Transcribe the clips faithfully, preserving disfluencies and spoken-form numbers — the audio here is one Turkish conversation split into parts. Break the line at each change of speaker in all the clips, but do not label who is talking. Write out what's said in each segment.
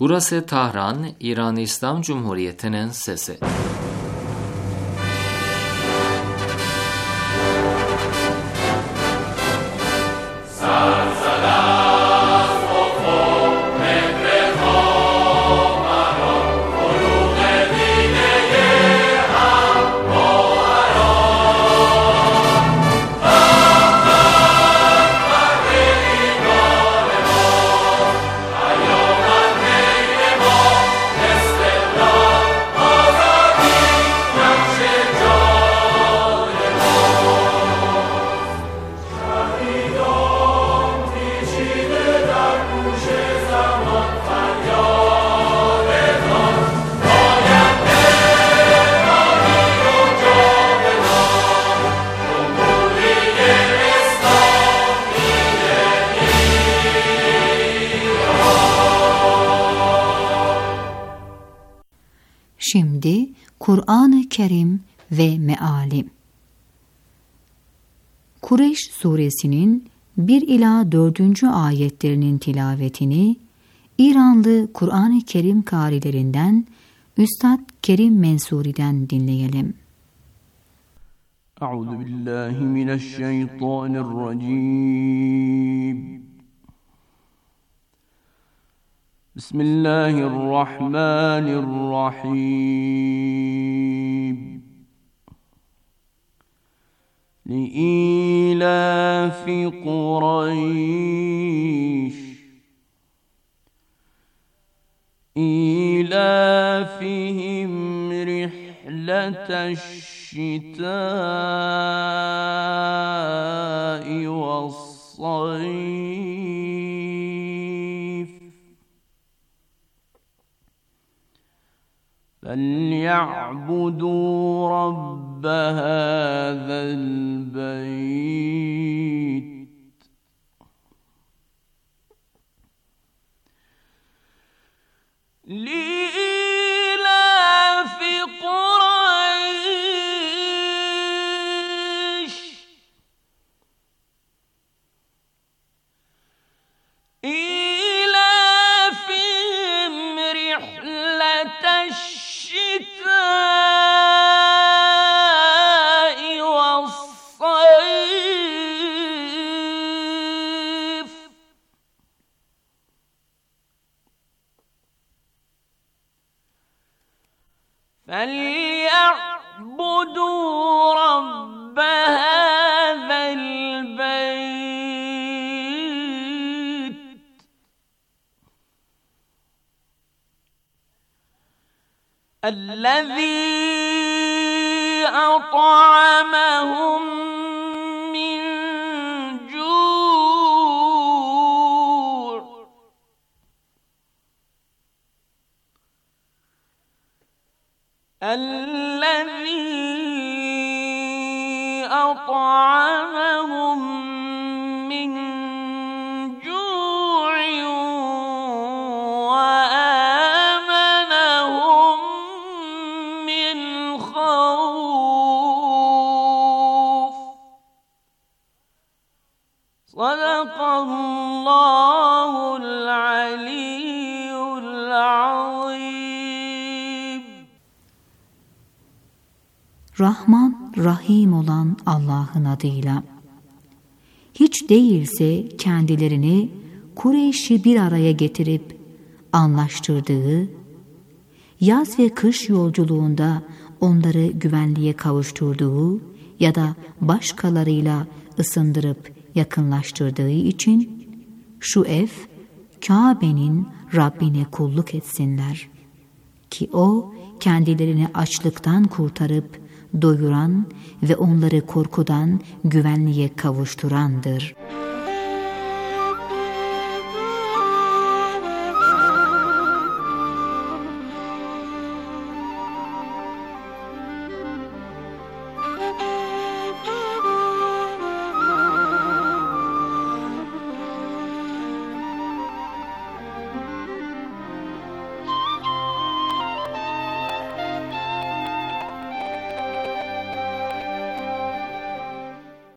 Burası Tahran, İran İslam Cumhuriyeti'nin sesi.
Şimdi Kur'an-ı Kerim ve Meali. Kureyş suresinin bir ila dördüncü ayetlerinin tilavetini İranlı Kur'an-ı Kerim kârilerinden Üstad Kerim Mensuri'den dinleyelim.
Euzu billahi mineşşeytanirracim. Bismillahirrahmanirrahim. Li'ilafi Kureyş İlafihim rihleteşşitâ'i ve's-sayf فَلْيَعْبُدُوا رَبَّ هَذَا الْبَيْتِ لِإِيلَافِ قُرَيْشٍ إِيلَافِهِمْ رِحْلَةَ الشِّتَاءِ وَالصَّيْفِ فَلْيَعْبُدُوا رَبَّ هَذَا الْبَيْتِ الَّذِي أَطْعَمَهُم مِّن جُوعٍ الَّذِي أَطْعَمَهُم مِّن جُوعٍ وَآمَنَهُم مِّنْ خَوْفٍ. صدق الله العلي العظيم.
Rahman, Rahim olan Allah'ın adıyla. Hiç değilse kendilerini Kureyş'i bir araya getirip anlaştırdığı, yaz ve kış yolculuğunda onları güvenliğe kavuşturduğu ya da başkalarıyla ısındırıp yakınlaştırdığı için şu ev Kabe'nin Rabbine kulluk etsinler ki o kendilerini açlıktan kurtarıp doyuran ve onları korkudan güvenliğe kavuşturandır.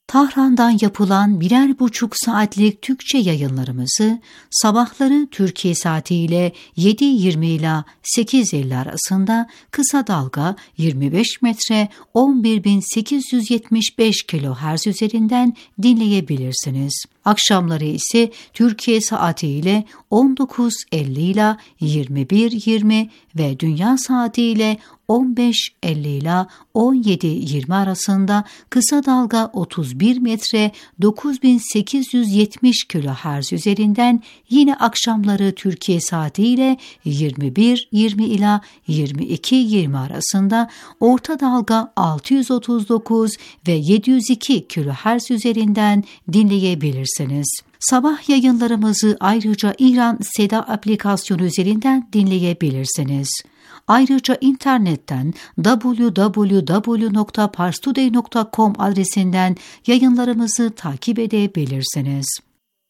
Tahran'dan yapılan birer buçuk saatlik Türkçe yayınlarımızı sabahları Türkiye saatiyle yedi yirmi ile sekiz elli arasında kısa dalga yirmi beş metre on bir bin sekiz yüz yetmiş beş kilohertz üzerinden dinleyebilirsiniz. Akşamları ise Türkiye saatiyle on dokuz elli ile yirmi bir yirmi ve dünya saatiyle on beş elli ile on yedi yirmi arasında kısa dalga otuz bir metre dokuz bin sekiz yüz yetmiş kilohertz üzerinden yine akşamları Türkiye saatiyle yirmi bir yirmi ile yirmi iki yirmi arasında orta dalga altı yüz otuz dokuz ve yedi yüz iki kilohertz üzerinden dinleyebilirsiniz. Sabah yayınlarımızı ayrıca İran Seda aplikasyonu üzerinden dinleyebilirsiniz. Ayrıca internetten double-u double-u double-u nokta parstoday nokta com adresinden yayınlarımızı takip edebilirsiniz.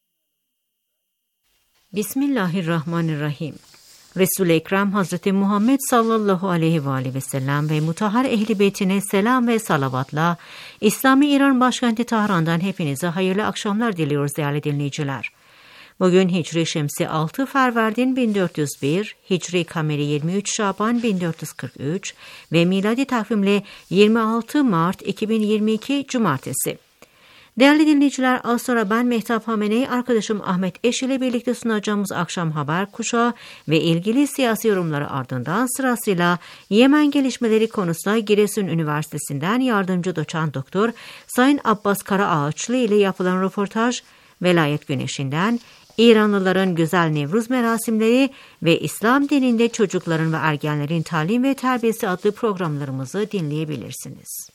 Bismillahirrahmanirrahim. Resul-i Ekrem Hazreti Muhammed sallallahu aleyhi ve aleyhi ve sellem ve mutahhar ehli beytine selam ve salavatla İslami İran başkenti Tahran'dan hepinize hayırlı akşamlar diliyoruz değerli dinleyiciler. Bugün Hicri Şemsi altı Ferverdin bin dört yüz bir, Hicri Kameri yirmi üç Şaban bin dört yüz kırk üç ve miladi takvimle yirmi altı Mart iki bin yirmi iki Cumartesi. Değerli dinleyiciler, az sonra ben Mehtap Hamene'yi arkadaşım Ahmet Eş ile birlikte sunacağımız akşam haber kuşağı ve ilgili siyasi yorumları ardından sırasıyla Yemen gelişmeleri konusunda Giresun Üniversitesi'nden yardımcı doçent doktor Sayın Abbas Karaağaçlı ile yapılan röportaj, Velayet Güneşi'nden İranlıların güzel Nevruz merasimleri ve İslam dininde çocukların ve ergenlerin talim ve terbiyesi adlı programlarımızı dinleyebilirsiniz.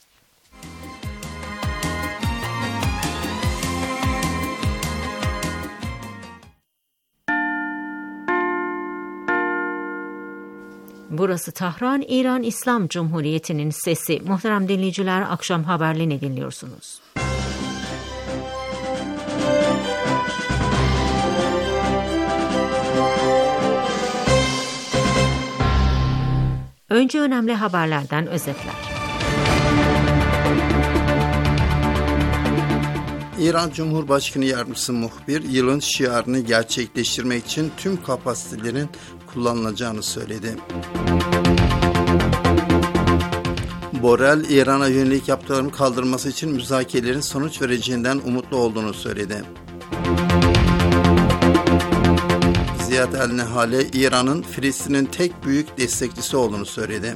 Burası Tahran, İran İslam Cumhuriyeti'nin sesi. Muhterem dinleyiciler, akşam haberlerini dinliyorsunuz. Önce önemli haberlerden özetler.
İran Cumhurbaşkanı Yardımcısı muhbir, yılın şiarını gerçekleştirmek için tüm kapasitelerin kullanılacağını söyledi. Borrell, İran'a yönelik yaptırım kaldırılması için müzakerelerin sonuç vereceğinden umutlu olduğunu söyledi. Ziyad el-Nehale, İran'ın Filistin'in tek büyük destekçisi olduğunu söyledi.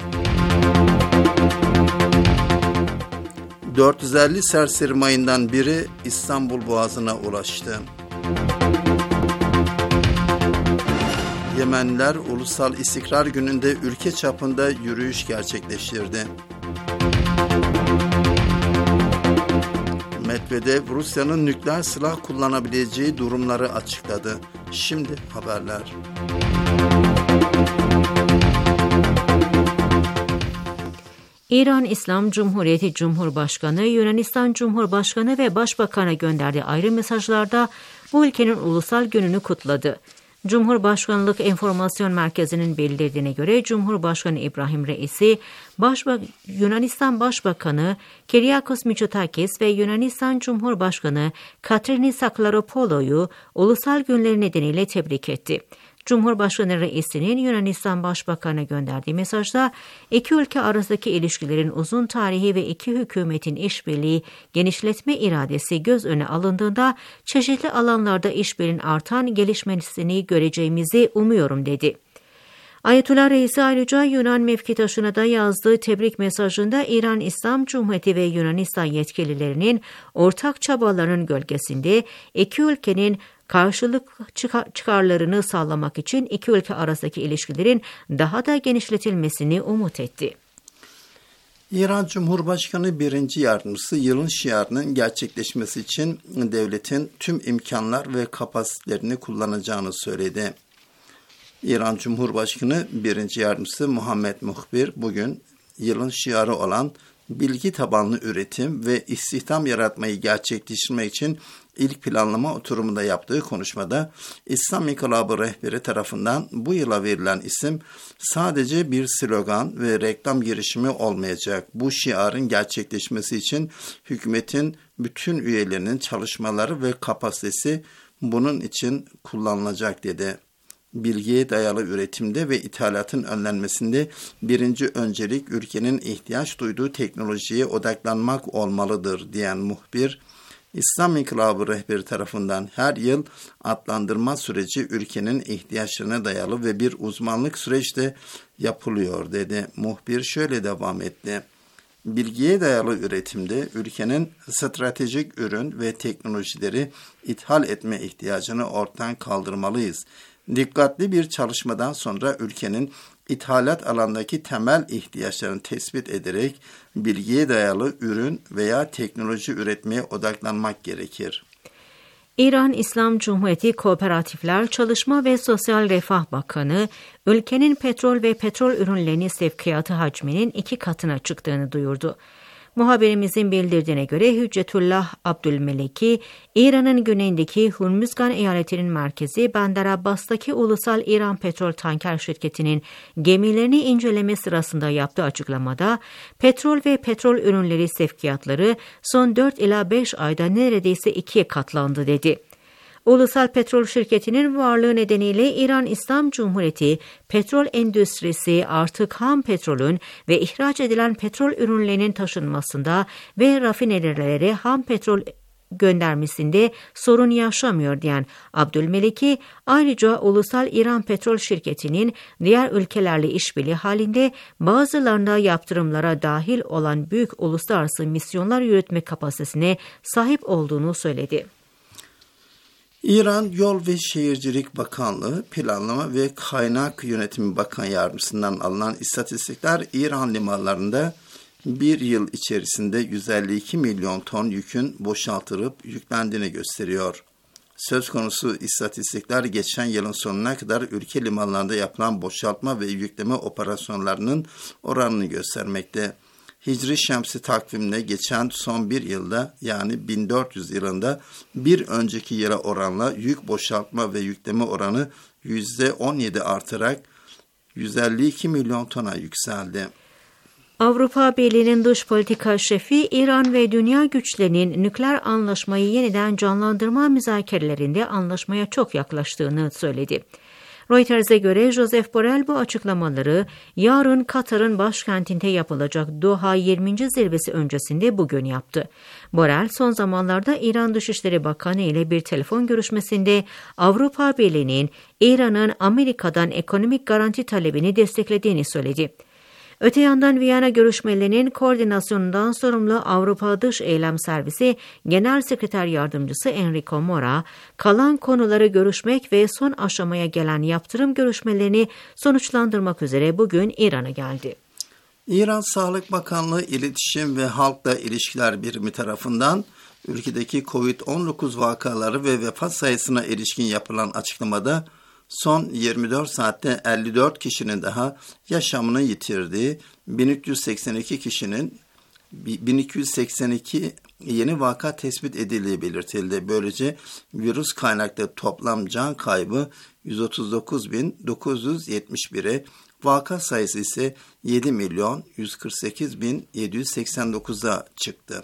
dört yüz elli serseri mayından biri İstanbul Boğazı'na ulaştı. Yemenliler Ulusal İstikrar Günü'nde ülke çapında yürüyüş gerçekleştirdi. Medvedev, Rusya'nın nükleer silah kullanabileceği durumları açıkladı. Şimdi haberler.
İran İslam Cumhuriyeti Cumhurbaşkanı, Yunanistan Cumhurbaşkanı ve Başbakan'a gönderdiği ayrı mesajlarda bu ülkenin ulusal gününü kutladı. Cumhurbaşkanlık Enformasyon Merkezi'nin bildirdiğine göre Cumhurbaşkanı İbrahim Reisi, Başbak Yunanistan Başbakanı Kyriakos Mitsotakis ve Yunanistan Cumhurbaşkanı Katrini Saklaropoulou'yu ulusal günleri nedeniyle tebrik etti. Cumhurbaşkanı Reisi'nin Yunanistan Başbakanı'na gönderdiği mesajda iki ülke arasındaki ilişkilerin uzun tarihi ve iki hükümetin işbirliği genişletme iradesi göz önüne alındığında çeşitli alanlarda işbirliğinin artan gelişmesini göreceğimizi umuyorum dedi. Ayetullah Reisi ayrıca Yunan mevkitaşına da yazdığı tebrik mesajında İran İslam Cumhuriyeti ve Yunanistan yetkililerinin ortak çabalarının gölgesinde iki ülkenin karşılık çıkarlarını sağlamak için iki ülke arasındaki ilişkilerin daha da genişletilmesini umut etti.
İran Cumhurbaşkanı birinci Yardımcısı yılın şiarının gerçekleşmesi için devletin tüm imkanlar ve kapasitelerini kullanacağını söyledi. İran Cumhurbaşkanı birinci Yardımcısı Muhammed Muhbir bugün yılın şiarı olan bilgi tabanlı üretim ve istihdam yaratmayı gerçekleştirmek için ilk planlama oturumunda yaptığı konuşmada İslam İnkılabı rehberi tarafından bu yıla verilen isim sadece bir slogan ve reklam girişimi olmayacak. Bu şiarın gerçekleşmesi için hükümetin bütün üyelerinin çalışmaları ve kapasitesi bunun için kullanılacak dedi. Bilgiye dayalı üretimde ve ithalatın önlenmesinde birinci öncelik ülkenin ihtiyaç duyduğu teknolojiye odaklanmak olmalıdır diyen muhbir, İslam İnkılabı rehberi tarafından her yıl adlandırma süreci ülkenin ihtiyaçlarına dayalı ve bir uzmanlık süreçte yapılıyor dedi. Muhbir şöyle devam etti. Bilgiye dayalı üretimde ülkenin stratejik ürün ve teknolojileri ithal etme ihtiyacını ortadan kaldırmalıyız. Dikkatli bir çalışmadan sonra ülkenin ithalat alandaki temel ihtiyaçlarını tespit ederek bilgiye dayalı ürün veya teknoloji üretmeye odaklanmak gerekir.
İran İslam Cumhuriyeti Kooperatifler Çalışma ve Sosyal Refah Bakanı, ülkenin petrol ve petrol ürünlerinin sevkiyatı hacminin iki katına çıktığını duyurdu. Muhabirimizin bildirdiğine göre Hüccetullah Abdülmeleki, İran'ın güneyindeki Hürmüzgan eyaletinin merkezi Bandar Abbas'taki Ulusal İran Petrol Tanker Şirketi'nin gemilerini inceleme sırasında yaptığı açıklamada, petrol ve petrol ürünleri sevkiyatları son dört ila beş ayda neredeyse ikiye katlandı dedi. Ulusal Petrol Şirketi'nin varlığı nedeniyle İran İslam Cumhuriyeti petrol endüstrisi artık ham petrolün ve ihraç edilen petrol ürünlerinin taşınmasında ve rafinerilere ham petrol göndermesinde sorun yaşamıyor diyen Abdülmeleki, ayrıca Ulusal İran Petrol Şirketi'nin diğer ülkelerle işbirliği halinde bazılarında yaptırımlara dahil olan büyük uluslararası misyonlar yürütme kapasitesine sahip olduğunu söyledi.
İran Yol ve Şehircilik Bakanlığı Planlama ve Kaynak Yönetimi Bakan Yardımcısından alınan istatistikler İran limanlarında bir yıl içerisinde yüz elli iki milyon ton yükün boşaltılıp yüklendiğini gösteriyor. Söz konusu istatistikler geçen yılın sonuna kadar ülke limanlarında yapılan boşaltma ve yükleme operasyonlarının oranını göstermekte. Hicri Şemsi takvimle geçen son bir yılda yani bin dört yüz yılında bir önceki yıla oranla yük boşaltma ve yükleme oranı yüzde on yedi artarak yüz elli iki milyon tona yükseldi.
Avrupa Birliği'nin dış politika şefi İran ve dünya güçlerinin nükleer anlaşmayı yeniden canlandırma müzakerelerinde anlaşmaya çok yaklaştığını söyledi. Reuters'e göre Joseph Borrell bu açıklamaları yarın Katar'ın başkentinde yapılacak Doha yirminci zirvesi öncesinde bugün yaptı. Borrell son zamanlarda İran Dışişleri Bakanı ile bir telefon görüşmesinde Avrupa Birliği'nin İran'ın Amerika'dan ekonomik garanti talebini desteklediğini söyledi. Öte yandan Viyana görüşmelerinin koordinasyonundan sorumlu Avrupa Dış Eylem Servisi Genel Sekreter Yardımcısı Enrico Mora, kalan konuları görüşmek ve son aşamaya gelen yaptırım görüşmelerini sonuçlandırmak üzere bugün İran'a geldi.
İran Sağlık Bakanlığı İletişim ve Halkla İlişkiler Birimi tarafından ülkedeki kovid on dokuz vakaları ve vefat sayısına ilişkin yapılan açıklamada son yirmi dört saatte elli dört kişinin daha yaşamını yitirdiği, bin üç yüz seksen iki kişinin bin iki yüz seksen iki yeni vaka tespit edildiği belirtildi. Böylece virüs kaynaklı toplam can kaybı yüz otuz dokuz bin dokuz yüz yetmiş bire, vaka sayısı ise yedi milyon yüz kırk sekiz bin yedi yüz seksen dokuza çıktı.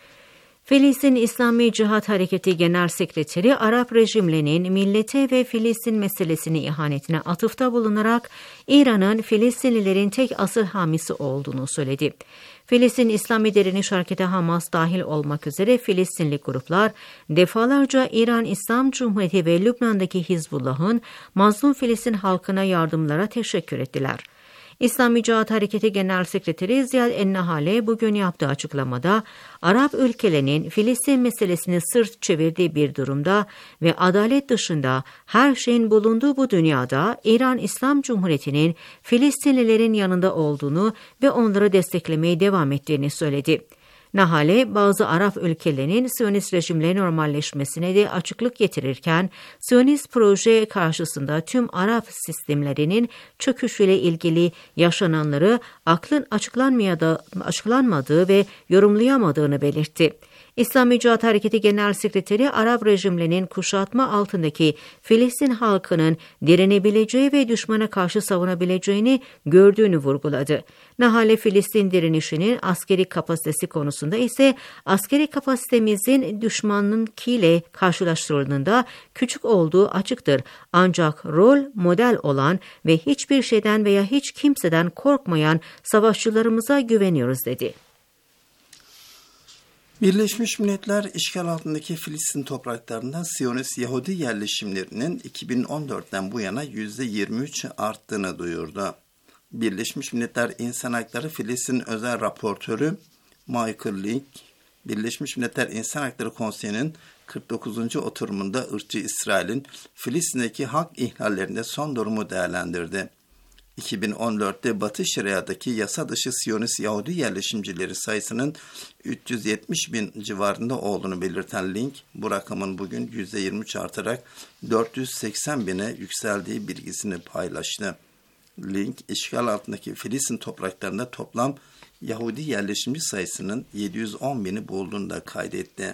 Filistin İslami Cihat Hareketi Genel Sekreteri Arap rejimlerinin millete ve Filistin meselesini ihanetine atıfta bulunarak İran'ın Filistinlilerin tek asıl hamisi olduğunu söyledi. Filistin İslami Direniş Hareketi Hamas dahil olmak üzere Filistinli gruplar defalarca İran İslam Cumhuriyeti ve Lübnan'daki Hizbullah'ın mazlum Filistin halkına yardımlara teşekkür ettiler. İslami Cihat Hareketi Genel Sekreteri Ziyad Ennahale bugün yaptığı açıklamada Arap ülkelerinin Filistin meselesini sırt çevirdiği bir durumda ve adalet dışında her şeyin bulunduğu bu dünyada İran İslam Cumhuriyeti'nin Filistinlilerin yanında olduğunu ve onları desteklemeye devam ettiğini söyledi. Nahale, bazı Arap ülkelerinin Siyonist rejimle normalleşmesine de açıklık getirirken, Siyonist proje karşısında tüm Arap sistemlerinin çöküşüyle ilgili yaşananları aklın açıklanmadığı ve yorumlayamadığını belirtti. İslam İcraat Hareketi Genel Sekreteri, Arap rejimlerinin kuşatma altındaki Filistin halkının direnebileceği ve düşmana karşı savunabileceğini gördüğünü vurguladı. Nahale, Filistin direnişinin askeri kapasitesi konusunda ise askeri kapasitemizin düşmanınkiyle karşılaştırıldığında küçük olduğu açıktır. Ancak rol model olan ve hiçbir şeyden veya hiç kimseden korkmayan savaşçılarımıza güveniyoruz dedi.
Birleşmiş Milletler işgal altındaki Filistin topraklarında Siyonist Yahudi yerleşimlerinin iki bin on dörtten bu yana yüzde yirmi üç arttığını duyurdu. Birleşmiş Milletler İnsan Hakları Filistin Özel Raportörü Michael Link, Birleşmiş Milletler İnsan Hakları Konseyi'nin kırk dokuzuncu oturumunda ırkçı İsrail'in Filistin'deki hak ihlallerinde son durumu değerlendirdi. iki bin on dörtte Batı Şeria'daki yasa dışı Siyonist Yahudi yerleşimcileri sayısının üç yüz yetmiş bin civarında olduğunu belirten Link, bu rakamın bugün yüzde yirmi üç artarak dört yüz seksen bine yükseldiği bilgisini paylaştı. Link, işgal altındaki Filistin topraklarında toplam Yahudi yerleşimci sayısının yedi yüz on bini bulduğunu da kaydetti.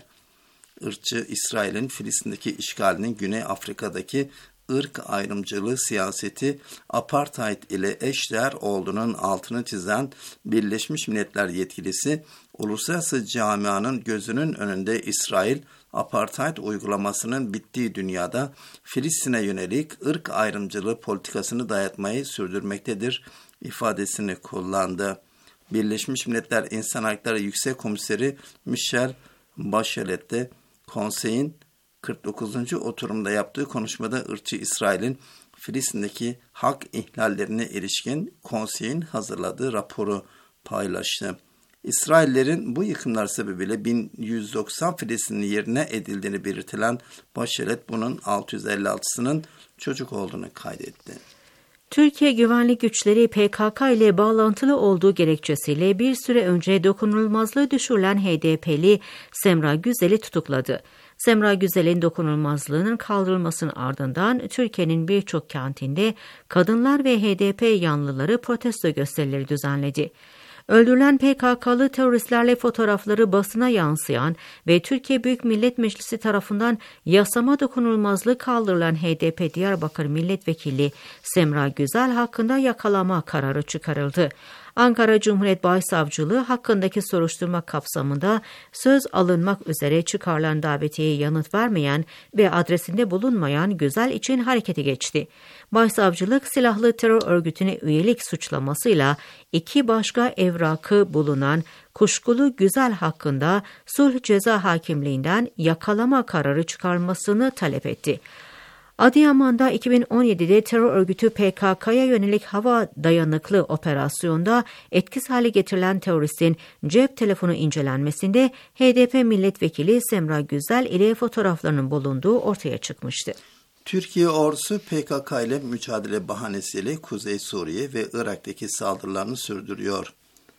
Irkçı İsrail'in Filistin'deki işgalinin Güney Afrika'daki ırk ayrımcılığı siyaseti apartheid ile eşdeğer olduğunun altını çizen Birleşmiş Milletler yetkilisi, uluslararası camianın gözünün önünde İsrail, apartheid uygulamasının bittiği dünyada Filistin'e yönelik ırk ayrımcılığı politikasını dayatmayı sürdürmektedir ifadesini kullandı. Birleşmiş Milletler İnsan Hakları Yüksek Komiseri Michelle Bachelet de konseyin kırk dokuzuncu oturumda yaptığı konuşmada ırkçı İsrail'in Filistin'deki hak ihlallerine ilişkin konseyin hazırladığı raporu paylaştı. İsraillerin bu yıkımlar sebebiyle bin yüz doksan Filistinli yerine edildiğini belirtilen Bachelet, bunun altı yüz elli altısının çocuk olduğunu kaydetti.
Türkiye güvenlik güçleri P K K ile bağlantılı olduğu gerekçesiyle bir süre önce dokunulmazlığı düşürülen H D P'li Semra Güzel'i tutukladı. Semra Güzel'in dokunulmazlığının kaldırılmasının ardından Türkiye'nin birçok kentinde kadınlar ve H D P yanlıları protesto gösterileri düzenledi. Öldürülen P K K'lı teröristlerle fotoğrafları basına yansıyan ve Türkiye Büyük Millet Meclisi tarafından yasama dokunulmazlığı kaldırılan H D P Diyarbakır Milletvekili Semra Güzel hakkında yakalama kararı çıkarıldı. Ankara Cumhuriyet Başsavcılığı hakkındaki soruşturma kapsamında söz alınmak üzere çıkarılan davetiyeye yanıt vermeyen ve adresinde bulunmayan Güzel için harekete geçti. Başsavcılık, silahlı terör örgütüne üyelik suçlamasıyla iki başka evrakı bulunan kuşkulu Güzel hakkında sulh ceza hakimliğinden yakalama kararı çıkarmasını talep etti. Adıyaman'da iki bin on yedide terör örgütü P K K'ya yönelik hava dayanıklı operasyonda etkisiz hale getirilen teröristin cep telefonu incelenmesinde H D P milletvekili Semra Güzel ile fotoğraflarının bulunduğu ortaya çıkmıştı.
Türkiye ordusu P K K ile mücadele bahanesiyle Kuzey Suriye ve Irak'taki saldırılarını sürdürüyor.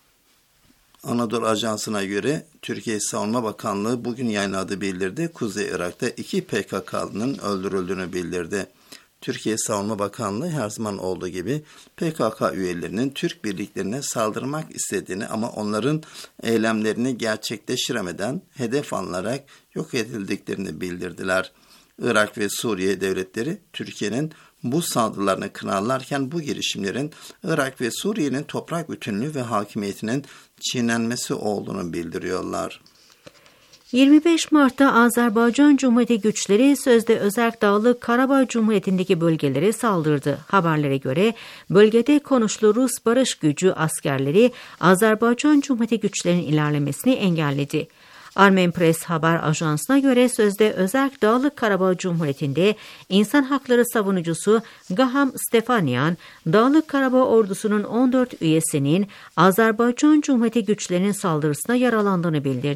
Anadolu Ajansı'na göre Türkiye Savunma Bakanlığı bugün yayınladığı bildiride Kuzey Irak'ta iki P K K'lının öldürüldüğünü bildirdi. Türkiye Savunma Bakanlığı her zaman olduğu gibi P K K üyelerinin Türk birliklerine saldırmak istediğini ama onların eylemlerini gerçekleştiremeden hedef alınarak yok edildiklerini bildirdiler. Irak ve Suriye devletleri Türkiye'nin bu saldırılarını kınalarken bu girişimlerin Irak ve Suriye'nin toprak bütünlüğü ve hakimiyetinin çiğnenmesi olduğunu bildiriyorlar.
yirmi beş Mart'ta Azerbaycan Cumhuriyeti güçleri sözde Özerk Dağlık Karabağ Cumhuriyeti'ndeki bölgelere saldırdı. Haberlere göre bölgede konuşlu Rus barış gücü askerleri Azerbaycan Cumhuriyeti güçlerinin ilerlemesini engelledi. Armen Press haber ajansına göre sözde Özerk Dağlık Karabağ Cumhuriyeti'nde insan hakları savunucusu Gaham Stefanyan, Dağlık Karabağ ordusunun on dört üyesinin Azerbaycan Cumhuriyeti güçlerinin saldırısına yaralandığını bildirdi.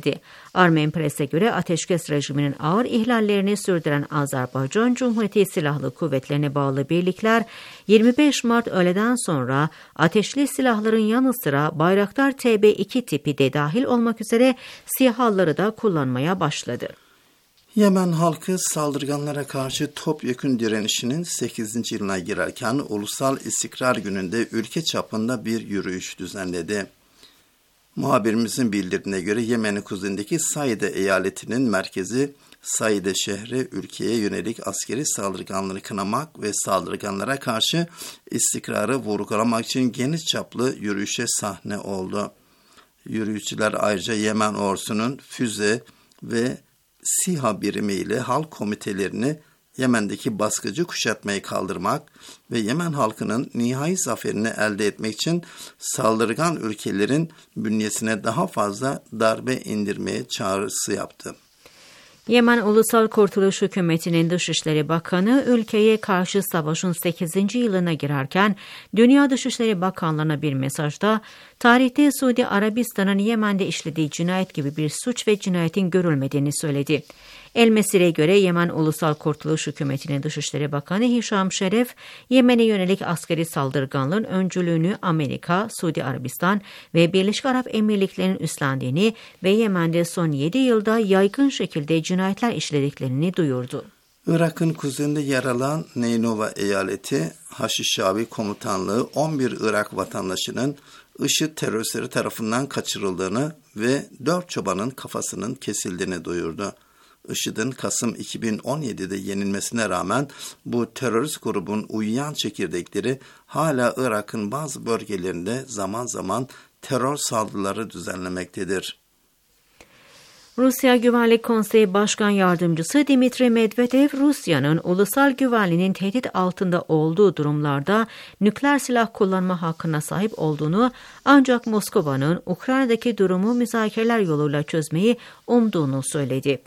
Armen Press'e göre ateşkes rejiminin ağır ihlallerini sürdüren Azerbaycan Cumhuriyeti Silahlı Kuvvetlerine bağlı birlikler yirmi beş Mart öğleden sonra ateşli silahların yanı sıra Bayraktar T B iki tipi de dahil olmak üzere SİHA'ları da kullanmaya başladı.
Yemen halkı saldırganlara karşı topyekün direnişinin sekizinci yılına girerken Ulusal İstikrar Günü'nde ülke çapında bir yürüyüş düzenledi. Muhabirimizin bildirdiğine göre Yemen'in kuzeyindeki Saide eyaletinin merkezi Saide şehri ülkeye yönelik askeri saldırganları kınamak ve saldırganlara karşı istikrarı vurgulamak için geniş çaplı yürüyüşe sahne oldu. Yürüyüşçüler ayrıca Yemen ordusunun füze ve SİHA birimiyle halk komitelerini Yemen'deki baskıcı kuşatmayı kaldırmak ve Yemen halkının nihai zaferini elde etmek için saldırgan ülkelerin bünyesine daha fazla darbe indirmeye çağrısı yaptı.
Yemen Ulusal Kurtuluş Hükümeti'nin Dışişleri Bakanı ülkeye karşı savaşın sekizinci yılına girerken Dünya Dışişleri Bakanlığı'na bir mesajda tarihte Suudi Arabistan'ın Yemen'de işlediği cinayet gibi bir suç ve cinayetin görülmediğini söyledi. El Mesir'e göre Yemen Ulusal Kurtuluş Hükümeti'nin Dışişleri Bakanı Hişam Şeref, Yemen'e yönelik askeri saldırganlığın öncülüğünü Amerika, Suudi Arabistan ve Birleşik Arap Emirlikleri'nin üstlendiğini ve Yemen'de son yedi yılda yaygın şekilde cinayetler işlediklerini duyurdu.
Irak'ın kuzeyinde yer alan Neynova eyaleti Haşişabi Komutanlığı on bir Irak vatandaşının IŞİD teröristleri tarafından kaçırıldığını ve dört çobanın kafasının kesildiğini duyurdu. IŞİD'in Kasım iki bin on yedide yenilmesine rağmen bu terörist grubun uyuyan çekirdekleri hala Irak'ın bazı bölgelerinde zaman zaman terör saldırıları düzenlemektedir.
Rusya Güvenlik Konseyi Başkan Yardımcısı Dmitri Medvedev, Rusya'nın ulusal güvenliğinin tehdit altında olduğu durumlarda nükleer silah kullanma hakkına sahip olduğunu ancak Moskova'nın Ukrayna'daki durumu müzakereler yoluyla çözmeyi umduğunu söyledi.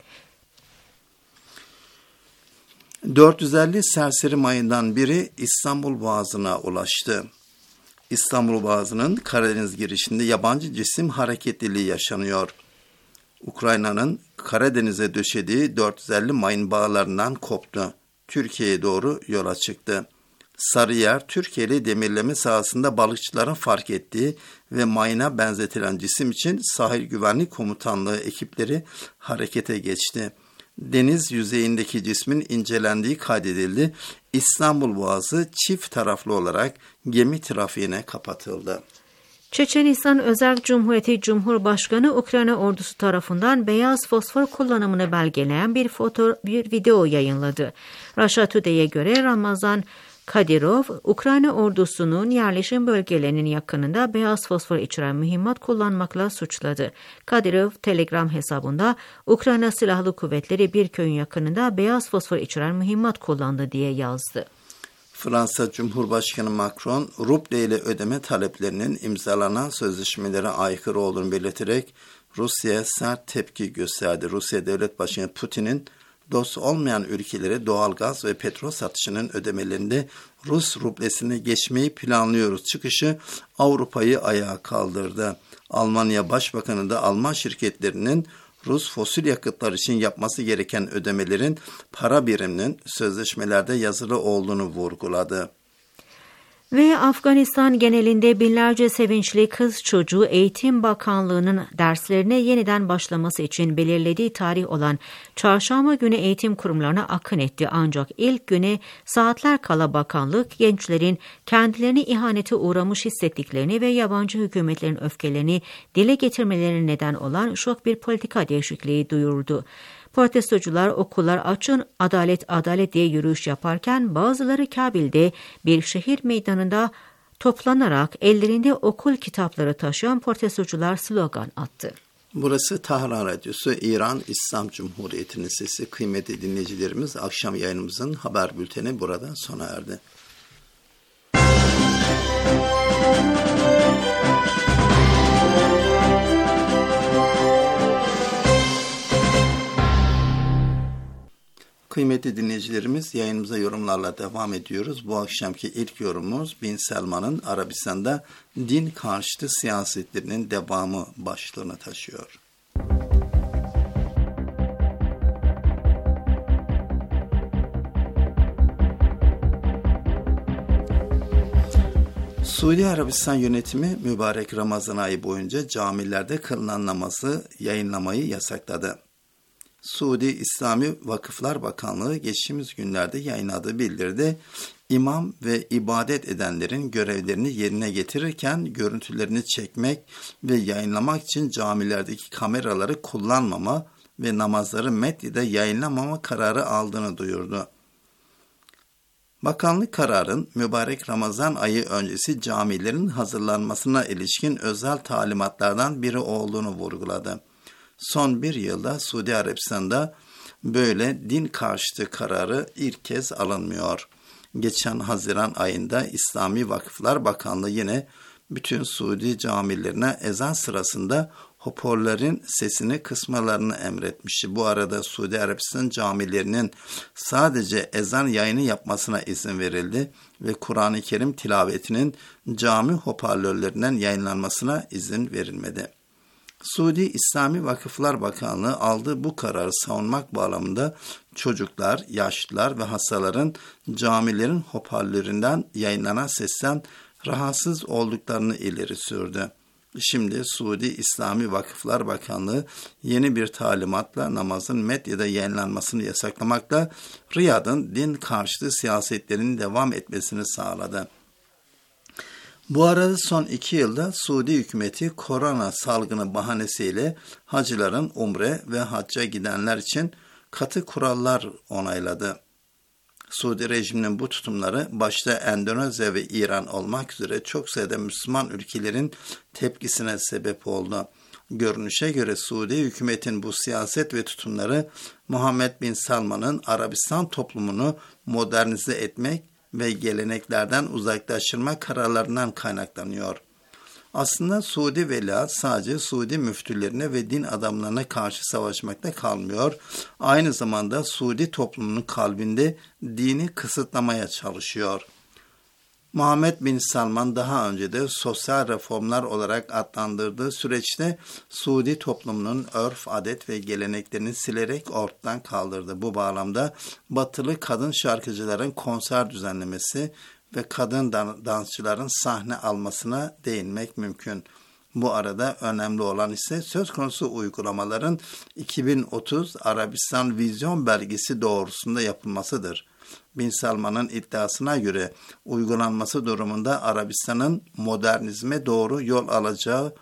dört yüz elli serseri mayından biri İstanbul Boğazı'na ulaştı. İstanbul Boğazı'nın Karadeniz girişinde yabancı cisim hareketliliği yaşanıyor. Ukrayna'nın Karadeniz'e döşediği dört yüz elli mayın bağlarından koptu. Türkiye'ye doğru yola çıktı. Sarıyer, Türkiye'li demirleme sahasında balıkçıların fark ettiği ve mayına benzetilen cisim için Sahil Güvenlik Komutanlığı ekipleri harekete geçti. Deniz yüzeyindeki cismin incelendiği kaydedildi. İstanbul Boğazı çift taraflı olarak gemi trafiğine kapatıldı.
Çeçenistan Özerk Cumhuriyeti Cumhurbaşkanı Ukrayna ordusu tarafından beyaz fosfor kullanımını belgeleyen bir foto, bir video yayınladı. Russia Today'e göre Ramazan Kadyrov, Ukrayna ordusunun yerleşim bölgelerinin yakınında beyaz fosfor içeren mühimmat kullanmakla suçladı. Kadyrov, Telegram hesabında Ukrayna Silahlı Kuvvetleri bir köyün yakınında beyaz fosfor içeren mühimmat kullandı diye yazdı.
Fransa Cumhurbaşkanı Macron, ruble ile ödeme taleplerinin imzalanan sözleşmelere aykırı olduğunu belirterek Rusya'ya sert tepki gösterdi. Rusya Devlet Başkanı Putin'in dost olmayan ülkelere doğalgaz ve petrol satışının ödemelerinde Rus rublesine geçmeyi planlıyoruz çıkışı Avrupa'yı ayağa kaldırdı. Almanya Başbakanı da Alman şirketlerinin Rus fosil yakıtlar için yapması gereken ödemelerin para biriminin sözleşmelerde yazılı olduğunu vurguladı.
Ve Afganistan genelinde binlerce sevinçli kız çocuğu Eğitim Bakanlığı'nın derslerine yeniden başlaması için belirlediği tarih olan çarşamba günü eğitim kurumlarına akın etti. Ancak ilk güne saatler kala bakanlık gençlerin kendilerini ihanete uğramış hissettiklerini ve yabancı hükümetlerin öfkelerini dile getirmelerine neden olan şok bir politika değişikliği duyurdu. Protestocular okullar açın, adalet adalet diye yürüyüş yaparken bazıları Kabil'de bir şehir meydanında toplanarak ellerinde okul kitapları taşıyan protestocular slogan attı.
Burası Tahran Radyosu, İran İslam Cumhuriyeti'nin sesi. Kıymetli dinleyicilerimiz, akşam yayınımızın haber bülteni burada sona erdi. Kıymetli dinleyicilerimiz, yayınımıza yorumlarla devam ediyoruz. Bu akşamki ilk yorumumuz Bin Selman'ın Arabistan'da din karşıtı siyasetlerinin devamı başlığını taşıyor. Suudi Arabistan yönetimi mübarek Ramazan ayı boyunca camilerde kılınan namazı yayınlamayı yasakladı. Suudi İslami Vakıflar Bakanlığı geçtiğimiz günlerde yayınladığı bildiride imam ve ibadet edenlerin görevlerini yerine getirirken görüntülerini çekmek ve yayınlamak için camilerdeki kameraları kullanmama ve namazları medyada yayınlamama kararı aldığını duyurdu. Bakanlık kararın mübarek Ramazan ayı öncesi camilerin hazırlanmasına ilişkin özel talimatlardan biri olduğunu vurguladı. Son bir yılda Suudi Arabistan'da böyle din karşıtı kararı ilk kez alınmıyor. Geçen Haziran ayında İslami Vakıflar Bakanlığı yine bütün Suudi camilerine ezan sırasında hoparlörlerin sesini kısmalarını emretmişti. Bu arada Suudi Arabistan camilerinin sadece ezan yayını yapmasına izin verildi ve Kur'an-ı Kerim tilavetinin cami hoparlörlerinden yayınlanmasına izin verilmedi. Suudi İslami Vakıflar Bakanlığı aldığı bu kararı savunmak bağlamında çocuklar, yaşlılar ve hastaların camilerin hoparlöründen yayınlanan sesten rahatsız olduklarını ileri sürdü. Şimdi Suudi İslami Vakıflar Bakanlığı yeni bir talimatla namazın medyada yayınlanmasını yasaklamakla Riyad'ın din karşıtı siyasetlerinin devam etmesini sağladı. Bu arada son iki yılda Suudi hükümeti korona salgını bahanesiyle hacıların umre ve hacca gidenler için katı kurallar onayladı. Suudi rejiminin bu tutumları başta Endonezya ve İran olmak üzere çok sayıda Müslüman ülkelerin tepkisine sebep oldu. Görünüşe göre Suudi hükümetin bu siyaset ve tutumları Muhammed Bin Salman'ın Arabistan toplumunu modernize etmek ve geleneklerden uzaklaştırma kararlarından kaynaklanıyor. Aslında Suudi veliaht sadece Suudi müftülerine ve din adamlarına karşı savaşmakta kalmıyor, aynı zamanda Suudi toplumunun kalbinde dini kısıtlamaya çalışıyor. Muhammed Bin Salman daha önce de sosyal reformlar olarak adlandırdığı süreçte Suudi toplumunun örf, adet ve geleneklerini silerek ortadan kaldırdı. Bu bağlamda batılı kadın şarkıcıların konser düzenlemesi ve kadın dansçıların sahne almasına değinmek mümkün. Bu arada önemli olan ise söz konusu uygulamaların iki bin otuz Arabistan Vizyon Belgesi doğrultusunda yapılmasıdır. Bin Salman'ın iddiasına göre uygulanması durumunda Arabistan'ın modernizme doğru yol alacağı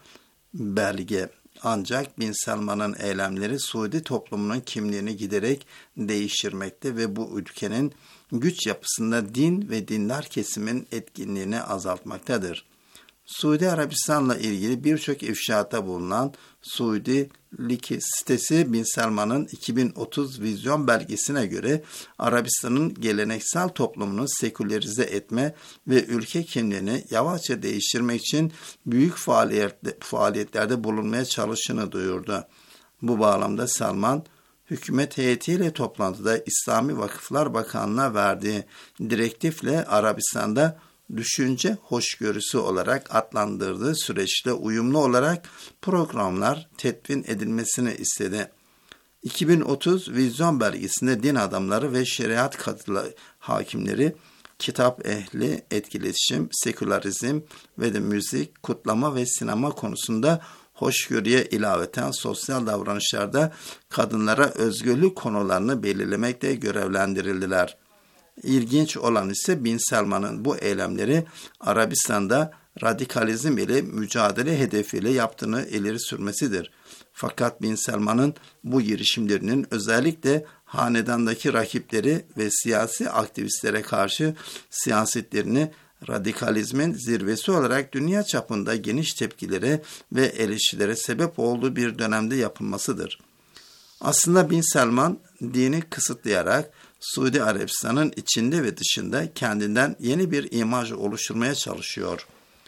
belge. Ancak Bin Salman'ın eylemleri Suudi toplumunun kimliğini giderek değiştirmekte ve bu ülkenin güç yapısında din ve dindar kesimin etkinliğini azaltmaktadır. Suudi Arabistan'la ilgili birçok ifşaatta bulunan Suudi Liki sitesi Bin Salman'ın iki bin otuz vizyon belgesine göre Arabistan'ın geleneksel toplumunu sekülerize etme ve ülke kimliğini yavaşça değiştirmek için büyük faaliyetlerde bulunmaya çalıştığını duyurdu. Bu bağlamda Salman, hükümet heyetiyle toplantıda İslami Vakıflar Bakanlığı'na verdiği direktifle Arabistan'da düşünce hoşgörüsü olarak adlandırdığı süreçte uyumlu olarak programlar tetvin edilmesini istedi. iki bin otuz vizyon belgesinde din adamları ve şeriat katılı hakimleri, kitap ehli, etkileşim, sekülerizm ve de müzik, kutlama ve sinema konusunda hoşgörüye ilaveten sosyal davranışlarda kadınlara özgürlük konularını belirlemekle görevlendirildiler. İlginç olan ise Bin Salman'ın bu eylemleri Arabistan'da radikalizm ile mücadele hedefiyle yaptığını ileri sürmesidir. Fakat Bin Salman'ın bu girişimlerinin özellikle hanedandaki rakipleri ve siyasi aktivistlere karşı siyasetlerini radikalizmin zirvesi olarak dünya çapında geniş tepkilere ve eleştirilere sebep olduğu bir dönemde yapılmasıdır. Aslında Bin Salman dini kısıtlayarak Suudi Arabistan'ın içinde ve dışında kendinden yeni bir imaj oluşturmaya çalışıyor.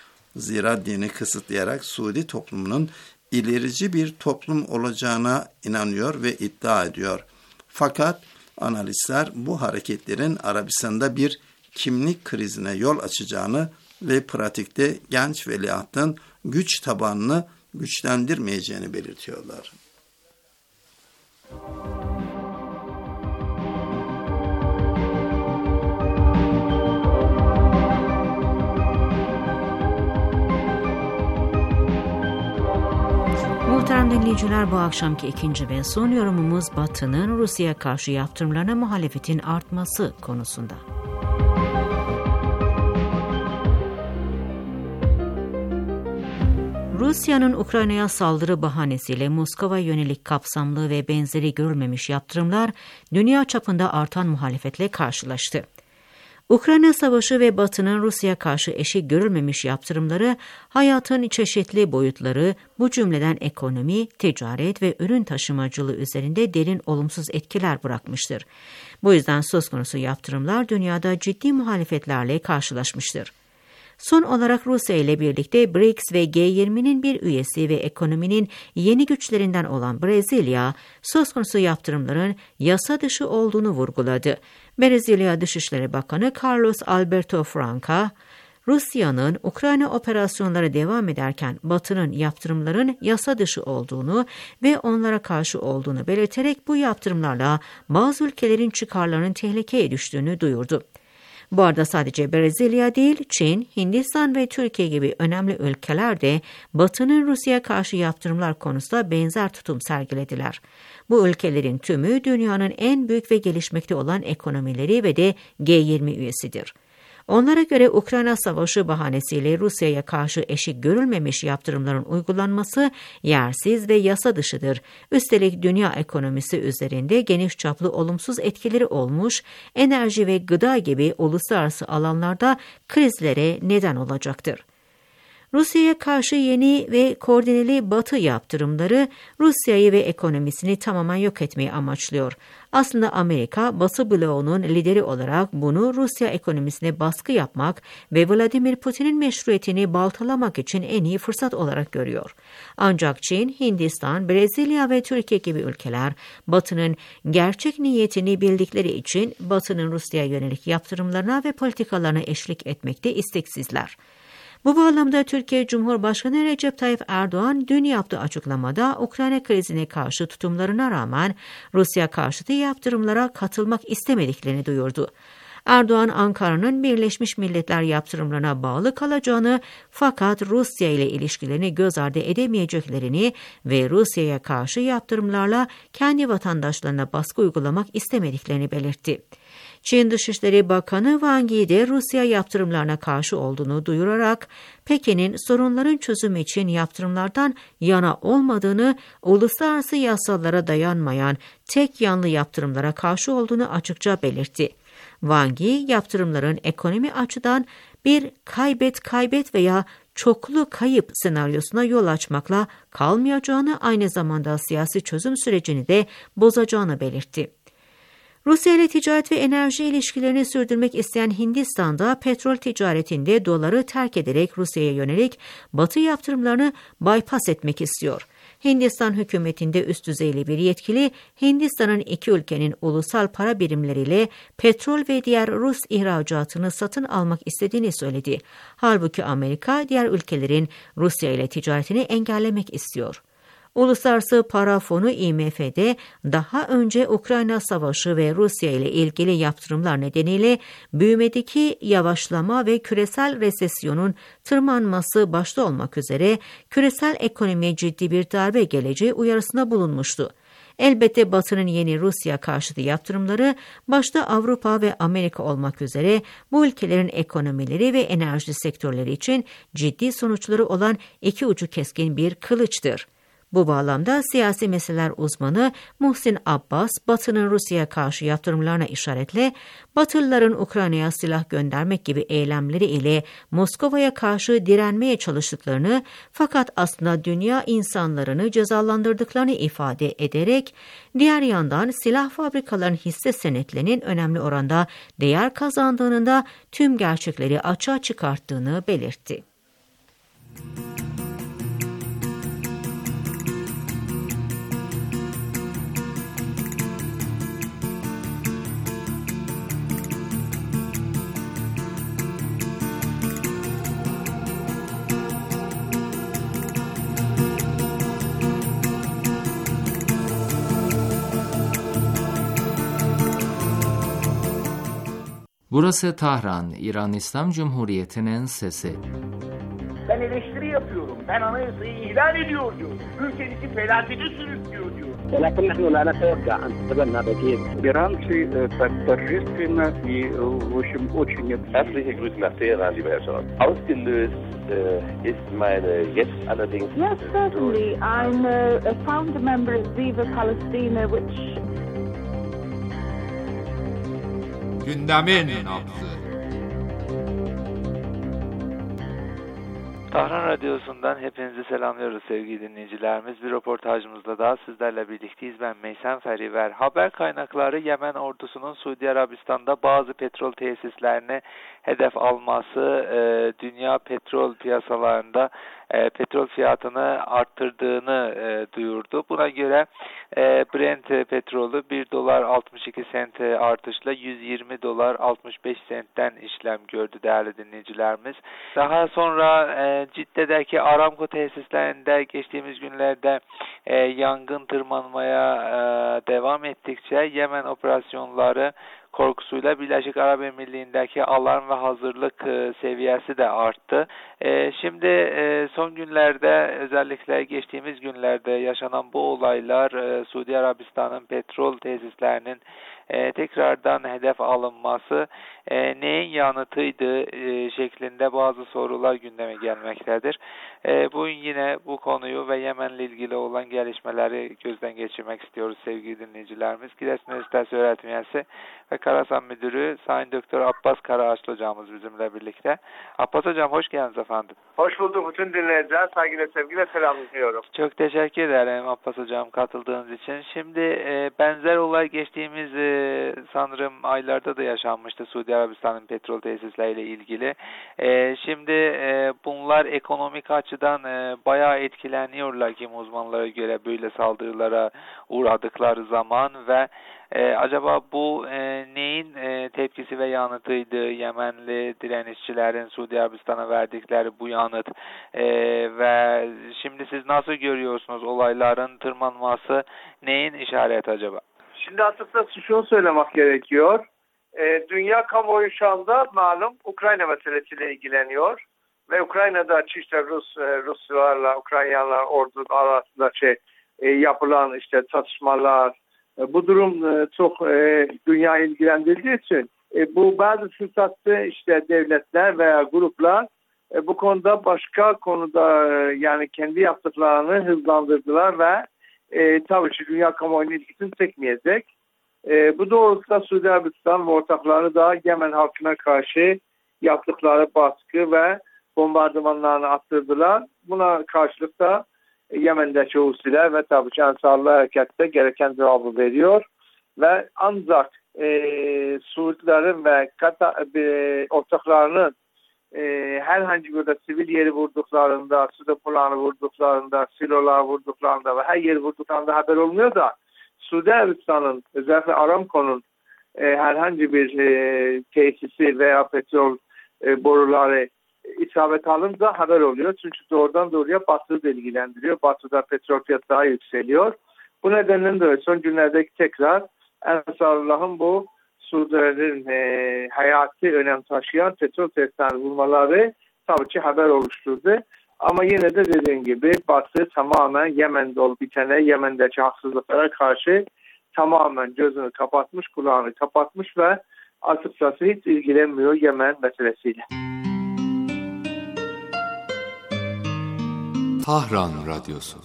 Zira dini kısıtlayarak Suudi toplumunun ilerici bir toplum olacağına inanıyor ve iddia ediyor. Fakat analistler bu hareketlerin Arabistan'da bir kimlik krizine yol açacağını ve pratikte genç veliahtın güç tabanını güçlendirmeyeceğini belirtiyorlar.
Muhterem dinleyiciler, bu akşamki ikinci ve son yorumumuz Batı'nın Rusya'ya karşı yaptırımlarına muhalefetin artması konusunda. Rusya'nın Ukrayna'ya saldırı bahanesiyle Moskova'ya yönelik kapsamlı ve benzeri görülmemiş yaptırımlar dünya çapında artan muhalefetle karşılaştı. Ukrayna Savaşı ve Batı'nın Rusya'ya karşı eşi görülmemiş yaptırımları hayatın çeşitli boyutları, bu cümleden ekonomi, ticaret ve ürün taşımacılığı üzerinde derin olumsuz etkiler bırakmıştır. Bu yüzden söz konusu yaptırımlar dünyada ciddi muhalefetlerle karşılaşmıştır. Son olarak Rusya ile birlikte B R I C S ve G yirminin bir üyesi ve ekonominin yeni güçlerinden olan Brezilya, söz konusu yaptırımların yasa dışı olduğunu vurguladı. Brezilya Dışişleri Bakanı Carlos Alberto Franca, Rusya'nın Ukrayna operasyonları devam ederken Batı'nın yaptırımların yasa dışı olduğunu ve onlara karşı olduğunu belirterek bu yaptırımlarla bazı ülkelerin çıkarlarının tehlikeye düştüğünü duyurdu. Bu arada sadece Brezilya değil, Çin, Hindistan ve Türkiye gibi önemli ülkeler de Batı'nın Rusya'ya karşı yaptırımlar konusunda benzer tutum sergilediler. Bu ülkelerin tümü dünyanın en büyük ve gelişmekte olan ekonomileri ve de G yirmi üyesidir. Onlara göre Ukrayna Savaşı bahanesiyle Rusya'ya karşı eşi görülmemiş yaptırımların uygulanması yersiz ve yasa dışıdır. Üstelik dünya ekonomisi üzerinde geniş çaplı olumsuz etkileri olmuş, enerji ve gıda gibi uluslararası alanlarda krizlere neden olacaktır. Rusya'ya karşı yeni ve koordineli Batı yaptırımları Rusya'yı ve ekonomisini tamamen yok etmeyi amaçlıyor. Aslında Amerika, Batı bloğunun lideri olarak bunu Rusya ekonomisine baskı yapmak ve Vladimir Putin'in meşruiyetini baltalamak için en iyi fırsat olarak görüyor. Ancak Çin, Hindistan, Brezilya ve Türkiye gibi ülkeler Batı'nın gerçek niyetini bildikleri için Batı'nın Rusya'ya yönelik yaptırımlarına ve politikalarına eşlik etmekte isteksizler. Bu bağlamda Türkiye Cumhurbaşkanı Recep Tayyip Erdoğan dün yaptığı açıklamada Ukrayna krizine karşı tutumlarına rağmen Rusya karşıtı yaptırımlara katılmak istemediklerini duyurdu. Erdoğan, Ankara'nın Birleşmiş Milletler yaptırımlarına bağlı kalacağını fakat Rusya ile ilişkilerini göz ardı edemeyeceklerini ve Rusya'ya karşı yaptırımlarla kendi vatandaşlarına baskı uygulamak istemediklerini belirtti. Çin Dışişleri Bakanı Wang Yi de Rusya yaptırımlarına karşı olduğunu duyurarak Pekin'in sorunların çözümü için yaptırımlardan yana olmadığını, uluslararası yasalara dayanmayan tek yanlı yaptırımlara karşı olduğunu açıkça belirtti. Wang Yi, yaptırımların ekonomi açıdan bir kaybet kaybet veya çoklu kayıp senaryosuna yol açmakla kalmayacağını, aynı zamanda siyasi çözüm sürecini de bozacağını belirtti. Rusya ile ticaret ve enerji ilişkilerini sürdürmek isteyen Hindistan'da petrol ticaretinde doları terk ederek Rusya'ya yönelik Batı yaptırımlarını bypass etmek istiyor. Hindistan hükümetinde üst düzeyli bir yetkili, Hindistan'ın iki ülkenin ulusal para birimleriyle petrol ve diğer Rus ihracatını satın almak istediğini söyledi. Halbuki Amerika, diğer ülkelerin Rusya ile ticaretini engellemek istiyor. Uluslararası Para Fonu I M F'de daha önce Ukrayna Savaşı ve Rusya ile ilgili yaptırımlar nedeniyle büyümedeki yavaşlama ve küresel resesyonun tırmanması başta olmak üzere küresel ekonomiye ciddi bir darbe geleceği uyarısında bulunmuştu. Elbette Batı'nın yeni Rusya karşıtı yaptırımları başta Avrupa ve Amerika olmak üzere bu ülkelerin ekonomileri ve enerji sektörleri için ciddi sonuçları olan iki ucu keskin bir kılıçtır. Bu bağlamda siyasi meseleler uzmanı Muhsin Abbas, Batı'nın Rusya'ya karşı yaptırımlarına işaretle, Batılıların Ukrayna'ya silah göndermek gibi eylemleri ile Moskova'ya karşı direnmeye çalıştıklarını fakat aslında dünya insanlarını cezalandırdıklarını ifade ederek, diğer yandan silah fabrikalarının hisse senetlerinin önemli oranda değer kazandığının da tüm gerçekleri açığa çıkarttığını belirtti.
Burası Tahran, İran İslam Cumhuriyeti'nin sesi.
Ben eleştiri yapıyorum. Ben anayasayı ihlal ediyor diyor. Ülkenizi felakete sürüklüyor diyor.
ولكن نحن لا نتوقع أن تتبنى بديل.
Иранцы так торжественно и, в общем, очень...
Herzliche Grüße nach Teheran, lieber Herr Scholz. Ausgelöst äh, ist meine jetzt allerdings...
Yes, certainly. I'm a, a founder member of Viva Palestina, which...
Gündemin nabzı.
Tahran Radyosu'ndan hepinizi selamlıyoruz sevgili dinleyicilerimiz. Bir röportajımızda daha sizlerle birlikteyiz. Ben Meysen Feriver. Haber kaynakları Yemen ordusunun Suudi Arabistan'da bazı petrol tesislerini hedef alması e, dünya petrol piyasalarında e, petrol fiyatını arttırdığını e, duyurdu. Buna göre e, Brent petrolü bir dolar altmış iki sent artışla yüz yirmi dolar altmış beş sentten işlem gördü değerli dinleyicilerimiz. Daha sonra e, Cidde'deki Aramco tesislerinde geçtiğimiz günlerde e, yangın tırmanmaya e, devam ettikçe Yemen operasyonları korkusuyla Birleşik Arap Emirliği'ndeki alarm ve hazırlık e, seviyesi de arttı. E, şimdi e, son günlerde özellikle geçtiğimiz günlerde yaşanan bu olaylar e, Suudi Arabistan'ın petrol tesislerinin e, tekrardan hedef alınması e, neyin yanıtıydı e, şeklinde bazı sorular gündeme gelmektedir. E, bugün yine bu konuyu ve Yemen'le ilgili olan gelişmeleri gözden geçirmek istiyoruz sevgili dinleyicilerimiz. Giresun Üniversitesi öğretim üyesi ve Karasan Müdürü Sayın Doktor Abbas Karaağaçlı hocamız bizimle birlikte. Abbas hocam hoş geldiniz efendim.
Hoş bulduk bütün dinleyiciler. Saygıyla sevgiyle selamlıyorum.
Çok teşekkür ederim Abbas hocam katıldığınız için. Şimdi e, benzer olay geçtiğimiz e, sanırım aylarda da yaşanmıştı Suudi Arabistan'ın petrol tesisleriyle ilgili. E, şimdi e, bunlar ekonomik açıdan e, bayağı etkileniyorlar kim uzmanlara göre böyle saldırılara uğradıkları zaman ve Ee, acaba bu e, neyin e, tepkisi ve yanıtıydı? Yemenli direnişçilerin Suudi Arabistan'a verdikleri bu yanıt e, ve şimdi siz nasıl görüyorsunuz olayların tırmanması neyin işareti acaba?
Şimdi açıkçası şunu söylemek gerekiyor. E, dünya kamuoyu şu anda malum Ukrayna meselesiyle ilgileniyor ve Ukrayna'da işte Rus e, Ruslarla Ukraynalılar ordu arasında şey e, yapılan işte çatışmalar. Bu durum çok e, dünya ilgilendirdiği için e, bu bazı fırsatlı işte devletler veya gruplar e, bu konuda başka konuda e, yani kendi yaptıklarını hızlandırdılar ve e, tabii ki dünya kamuoyunun ilgisini çekmeyecek. E, bu doğrultuda Suudi Arabistan ve ortakları da Yemen halkına karşı yaptıkları baskı ve bombardımanlarını arttırdılar. Buna karşılık da Yemen'deki Husiler ve tabii ki Ensarlı harekette gereken cevabı veriyor ve ancak e, Suudilerin ve Katar, e, ortaklarının e, herhangi bir de sivil yeri vurduklarında, su depolarını vurduklarında, silolar vurduklarında ve her yeri vurduklarında haber olmuyor da Suudi Arabistan'ın özellikle Aramco'nun e, herhangi bir e, tesisi veya petrol e, boruları isabet alınca haber oluyor. Çünkü doğrudan doğruya Batı'yı da ilgilendiriyor. Batı'da petrol fiyatı daha yükseliyor. Bu nedenle de son günlerdeki tekrar Ensarlı'nın bu Suudilerin e, hayati önem taşıyan petrol tesislerini vurmaları tabii ki haber oluşturdu. Ama yine de dediğim gibi Batı tamamen Yemen'de olup bitene, Yemen'deki haksızlıklara karşı tamamen gözünü kapatmış, kulağını kapatmış ve açıkçası hiç ilgilenmiyor Yemen meselesiyle.
Tahran Radyosu.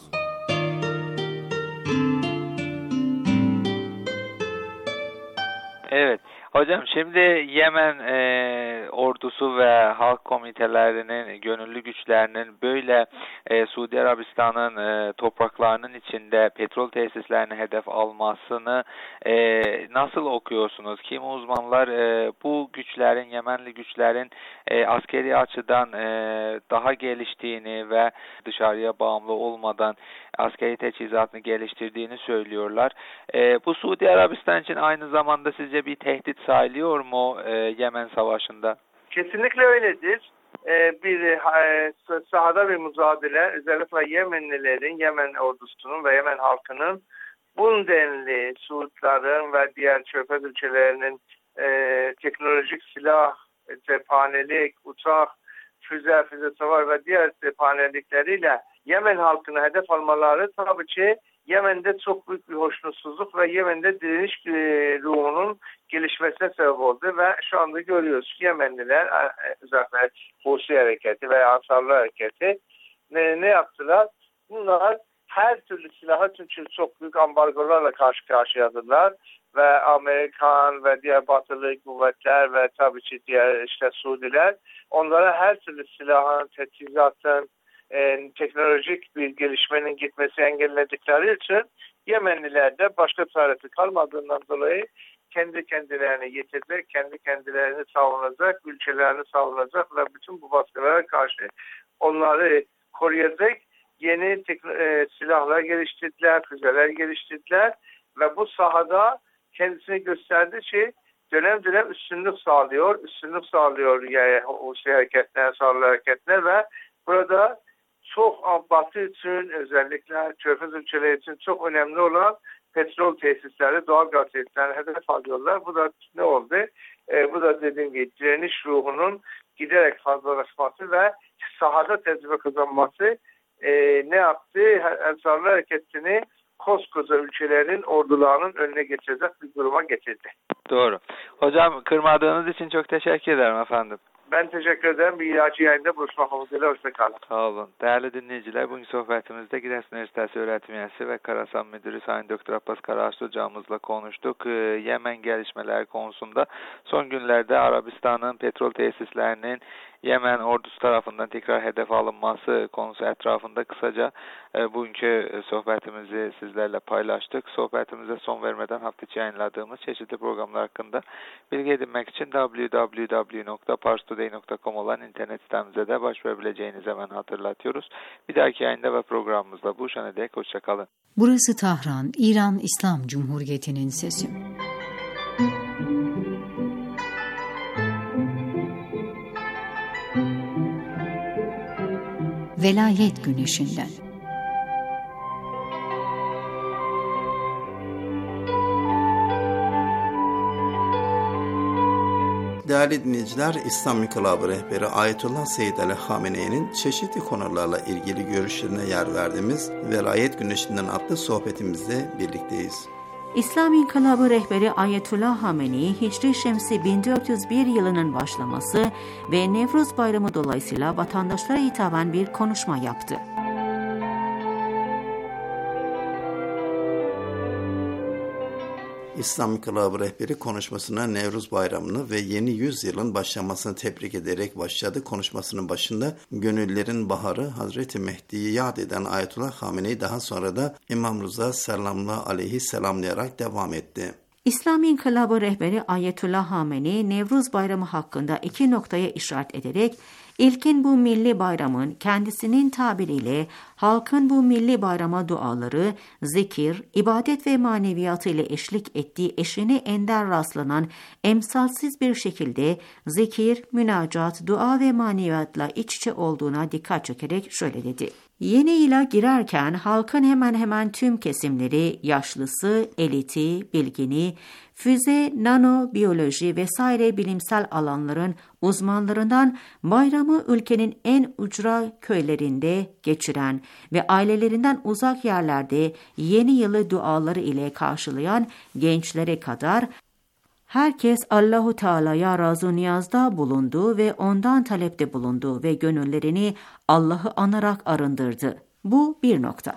Evet. Hocam şimdi Yemen e, ordusu ve halk komitelerinin, gönüllü güçlerinin böyle e, Suudi Arabistan'ın e, topraklarının içinde petrol tesislerini hedef almasını e, nasıl okuyorsunuz? Kimi uzmanlar e, bu güçlerin, Yemenli güçlerin e, askeri açıdan e, daha geliştiğini ve dışarıya bağımlı olmadan askeri teçhizatını geliştirdiğini söylüyorlar. E, bu Suudi Arabistan için aynı zamanda sizce bir tehdit sayılıyor mu e, Yemen Savaşı'nda?
Kesinlikle öyledir. Ee, bir e, sahada bir mücadele, özellikle Yemenlilerin, Yemen ordusunun ve Yemen halkının bu denli Suudların ve diğer Körfez ülkelerinin e, teknolojik silah, cephanelik, uçak, füze, füze savar ve diğer cephanelikleriyle Yemen halkını hedef almaları tabii ki Yemen'de çok büyük bir hoşnutsuzluk ve Yemen'de direniş ruhunun gelişmesine sebep oldu ve şu anda görüyoruz ki Yemenliler özellikle Husi hareketi veya Ansarlı hareketi ne, ne yaptılar? Bunlar her türlü silahı çünkü çok büyük ambargolarla karşı karşıyadılar ve Amerikan ve diğer batılı kuvvetler ve tabii ki diğer işte Suudiler onlara her türlü silahın, teçhizatın, e, teknolojik bir gelişmenin gitmesi engelledikleri için Yemenliler de başka çaresi kalmadığından dolayı kendi kendilerini yetecek, kendi kendilerini savunacak, ülkelerini savunacak ve bütün bu baskılara karşı onları koruyacak yeni e, silahlar geliştirdiler, füzeler geliştirdiler ve bu sahada kendisini gösterdiği şey dönem dönem üstünlük sağlıyor, üstünlük sağlıyor yani Husi hareketine, Ansarlı hareketine ve burada çok Batı için özellikle Körfez ülkeleri için çok önemli olan petrol tesisleri, doğal gaz tesislerini hedef alıyorlar. Bu da ne oldu? E, bu da dediğim gibi direniş ruhunun giderek fazlalaşması ve sahada tecrübe kazanması e, ne yaptı? Ansarlı hareketini koskoca ülkelerin ordularının önüne geçecek bir duruma getirdi.
Doğru. Hocam kırmadığınız için çok teşekkür ederim efendim.
Ben teşekkür ederim. Bir ilaçı yayında buluşmak umuduyla. Hoşçakalın.
Sağ olun. Değerli dinleyiciler, bugün sohbetimizde Giresun Üniversitesi öğretim üyesi ve Karasan Müdürü Sayın Doktor Abbas Karasu hocamızla konuştuk. Ee, Yemen gelişmeleri konusunda son günlerde Arabistan'ın petrol tesislerinin Yemen ordusu tarafından tekrar hedef alınması konusu etrafında kısaca e, bugünkü sohbetimizi sizlerle paylaştık. Sohbetimize son vermeden hafta içi yayınladığımız çeşitli programlar hakkında bilgi edinmek için double-u double-u double-u nokta pars today nokta com olan internet sitemize de başvurabileceğinizi hemen hatırlatıyoruz. Bir dahaki yayında ve programımızda buluşana dek hoşçakalın.
Burası Tahran, İran İslam Cumhuriyeti'nin sesi. Velayet Güneşi'nden.
Değerli dinleyiciler, İslam İnkılabı rehberi Ayetullah Seyyid Ali Hamene'nin çeşitli konularla ilgili görüşlerine yer verdiğimiz Velayet Güneşi'nden adlı sohbetimizde birlikteyiz.
İslam İnkılabı rehberi Ayetullah Hamenei, Hicri Şemsi bin dört yüz bir yılının başlaması ve Nevruz Bayramı dolayısıyla vatandaşlara hitaben bir konuşma yaptı.
İslam İnkılabı rehberi konuşmasına Nevruz Bayramı'nı ve yeni yüzyılın başlamasını tebrik ederek başladı. Konuşmasının başında gönüllerin baharı Hazreti Mehdi'yi yad eden Ayetullah Hamenei daha sonra da İmam Rıza Selamullah aleyhi selamlayarak devam etti.
İslam İnkılabı rehberi Ayetullah Hamenei, Nevruz Bayramı hakkında iki noktaya işaret ederek, İlkin bu milli bayramın kendisinin tabiriyle halkın bu milli bayrama duaları, zikir, ibadet ve maneviyatı ile eşlik ettiği eşine ender rastlanan emsalsiz bir şekilde zikir, münacat, dua ve maneviyatla iç içe olduğuna dikkat çekerek şöyle dedi. Yeni yıla girerken halkın hemen hemen tüm kesimleri, yaşlısı, eliti, bilgini, füze, nano, biyoloji vesaire bilimsel alanların uzmanlarından bayramı ülkenin en ucra köylerinde geçiren ve ailelerinden uzak yerlerde yeni yılı duaları ile karşılayan gençlere kadar herkes Allahu Teala'ya razı niyazda bulundu ve ondan talepte bulundu ve gönüllerini Allah'ı anarak arındırdı. Bu bir nokta.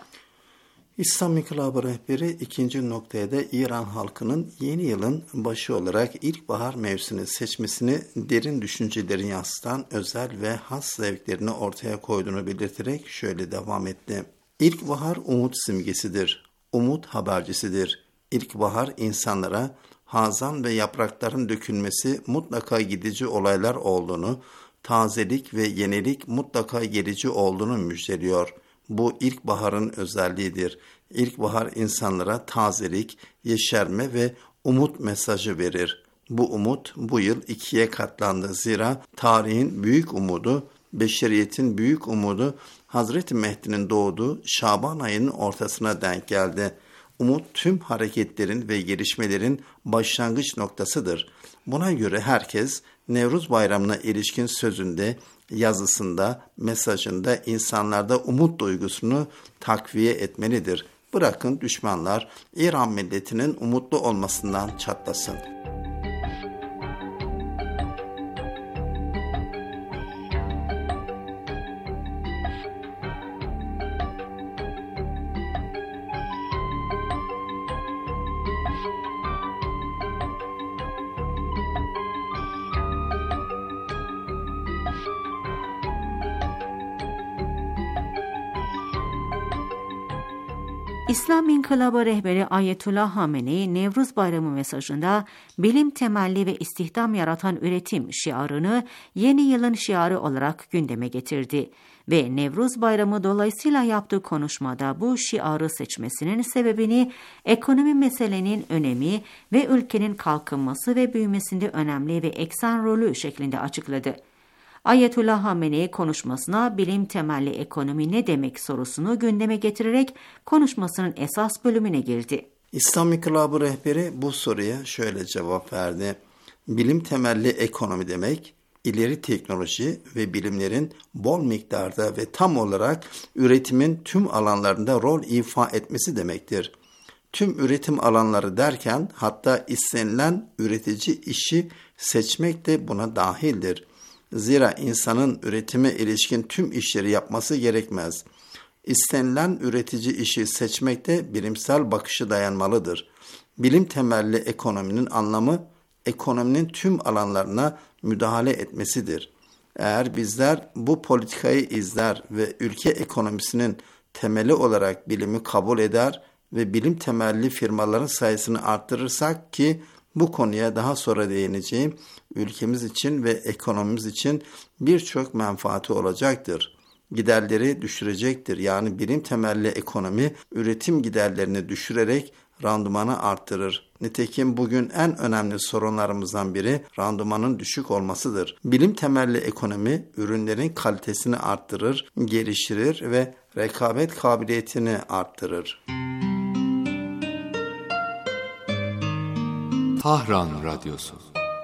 İslam İnkılabı rehberi ikinci noktaya da İran halkının yeni yılın başı olarak ilkbahar mevsimini seçmesini derin düşüncelerini yansıtan özel ve has zevklerini ortaya koyduğunu belirterek şöyle devam etti. İlkbahar umut simgesidir, umut habercisidir. İlkbahar insanlara hazan ve yaprakların dökülmesi mutlaka gidici olaylar olduğunu, tazelik ve yenilik mutlaka gelici olduğunu müjdeliyor. Bu ilkbaharın özelliğidir. İlkbahar insanlara tazelik, yeşerme ve umut mesajı verir. Bu umut bu yıl ikiye katlandı. Zira tarihin büyük umudu, beşeriyetin büyük umudu Hazreti Mehdi'nin doğduğu Şaban ayının ortasına denk geldi. Umut tüm hareketlerin ve gelişmelerin başlangıç noktasıdır. Buna göre herkes Nevruz Bayramı'na ilişkin sözünde yazısında, mesajında insanlarda umut duygusunu takviye etmelidir. Bırakın düşmanlar İran milletinin umutlu olmasından çatlasın.
İslam İnkılabı rehberi Ayetullah Hamenei, Nevruz Bayramı mesajında bilim temelli ve istihdam yaratan üretim şiarını yeni yılın şiarı olarak gündeme getirdi ve Nevruz Bayramı dolayısıyla yaptığı konuşmada bu şiarı seçmesinin sebebini ekonomi meselenin önemi ve ülkenin kalkınması ve büyümesinde önemli ve eksen rolü şeklinde açıkladı. Ayetullah Hamenei konuşmasına bilim temelli ekonomi ne demek sorusunu gündeme getirerek konuşmasının esas bölümüne girdi.
İslam İnkılabı rehberi bu soruya şöyle cevap verdi. Bilim temelli ekonomi demek, ileri teknoloji ve bilimlerin bol miktarda ve tam olarak üretimin tüm alanlarında rol ifa etmesi demektir. Tüm üretim alanları derken hatta istenilen üretici işi seçmek de buna dahildir. Zira insanın üretime ilişkin tüm işleri yapması gerekmez. İstenilen üretici işi seçmekte bilimsel bakışı dayanmalıdır. Bilim temelli ekonominin anlamı, ekonominin tüm alanlarına müdahale etmesidir. Eğer bizler bu politikayı izler ve ülke ekonomisinin temeli olarak bilimi kabul eder ve bilim temelli firmaların sayısını arttırırsak ki bu konuya daha sonra değineceğim, ülkemiz için ve ekonomimiz için birçok menfaati olacaktır. Giderleri düşürecektir. Yani bilim temelli ekonomi üretim giderlerini düşürerek randımanı arttırır. Nitekim bugün en önemli sorunlarımızdan biri randımanın düşük olmasıdır. Bilim temelli ekonomi ürünlerin kalitesini arttırır, geliştirir ve rekabet kabiliyetini arttırır.
Tahran Radyosu.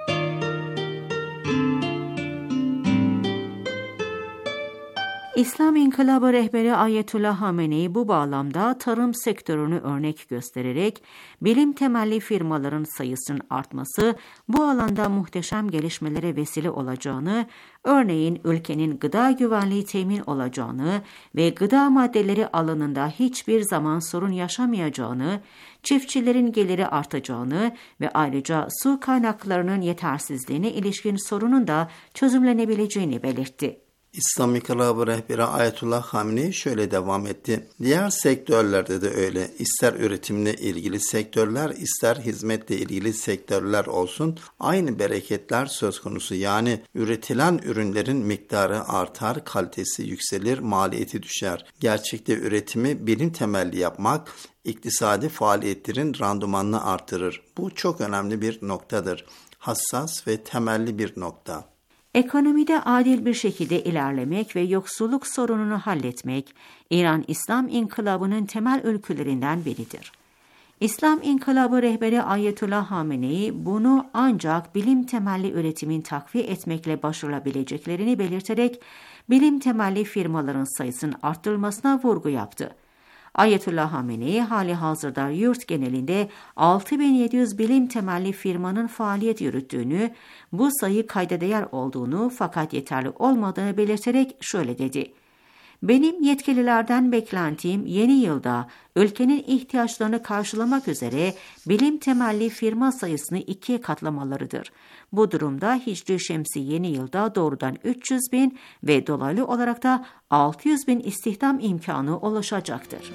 İslam İnkılabı rehberi Ayetullah Hamenei bu bağlamda tarım sektörünü örnek göstererek bilim temelli firmaların sayısının artması bu alanda muhteşem gelişmelere vesile olacağını, örneğin ülkenin gıda güvenliği temin olacağını ve gıda maddeleri alanında hiçbir zaman sorun yaşamayacağını, çiftçilerin geliri artacağını ve ayrıca su kaynaklarının yetersizliğine ilişkin sorunun da çözümlenebileceğini belirtti.
İslam İnkılabı rehberi Ayetullah Hamenei şöyle devam etti. Diğer sektörlerde de öyle. İster üretimle ilgili sektörler, ister hizmetle ilgili sektörler olsun. Aynı bereketler söz konusu. Yani üretilen ürünlerin miktarı artar, kalitesi yükselir, maliyeti düşer. Gerçekte üretimi bilim temelli yapmak, iktisadi faaliyetlerin randımanını artırır. Bu çok önemli bir noktadır. Hassas ve temelli bir nokta.
Ekonomide adil bir şekilde ilerlemek ve yoksulluk sorununu halletmek, İran İslam İnkılabı'nın temel ülkülerinden biridir. İslam İnkılabı rehberi Ayetullah Hamenei bunu ancak bilim temelli üretimin takviye etmekle başarılabileceklerini belirterek, bilim temelli firmaların sayısının arttırılmasına vurgu yaptı. Ayetullah Hamenei hali hazırda yurt genelinde altı bin yedi yüz bilim temelli firmanın faaliyet yürüttüğünü, bu sayı kayda değer olduğunu fakat yeterli olmadığını belirterek şöyle dedi. Benim yetkililerden beklentim yeni yılda ülkenin ihtiyaçlarını karşılamak üzere bilim temelli firma sayısını ikiye katlamalarıdır. Bu durumda Hicri Şemsi yeni yılda doğrudan üç yüz bin ve dolaylı olarak da altı yüz bin istihdam imkanı oluşacaktır.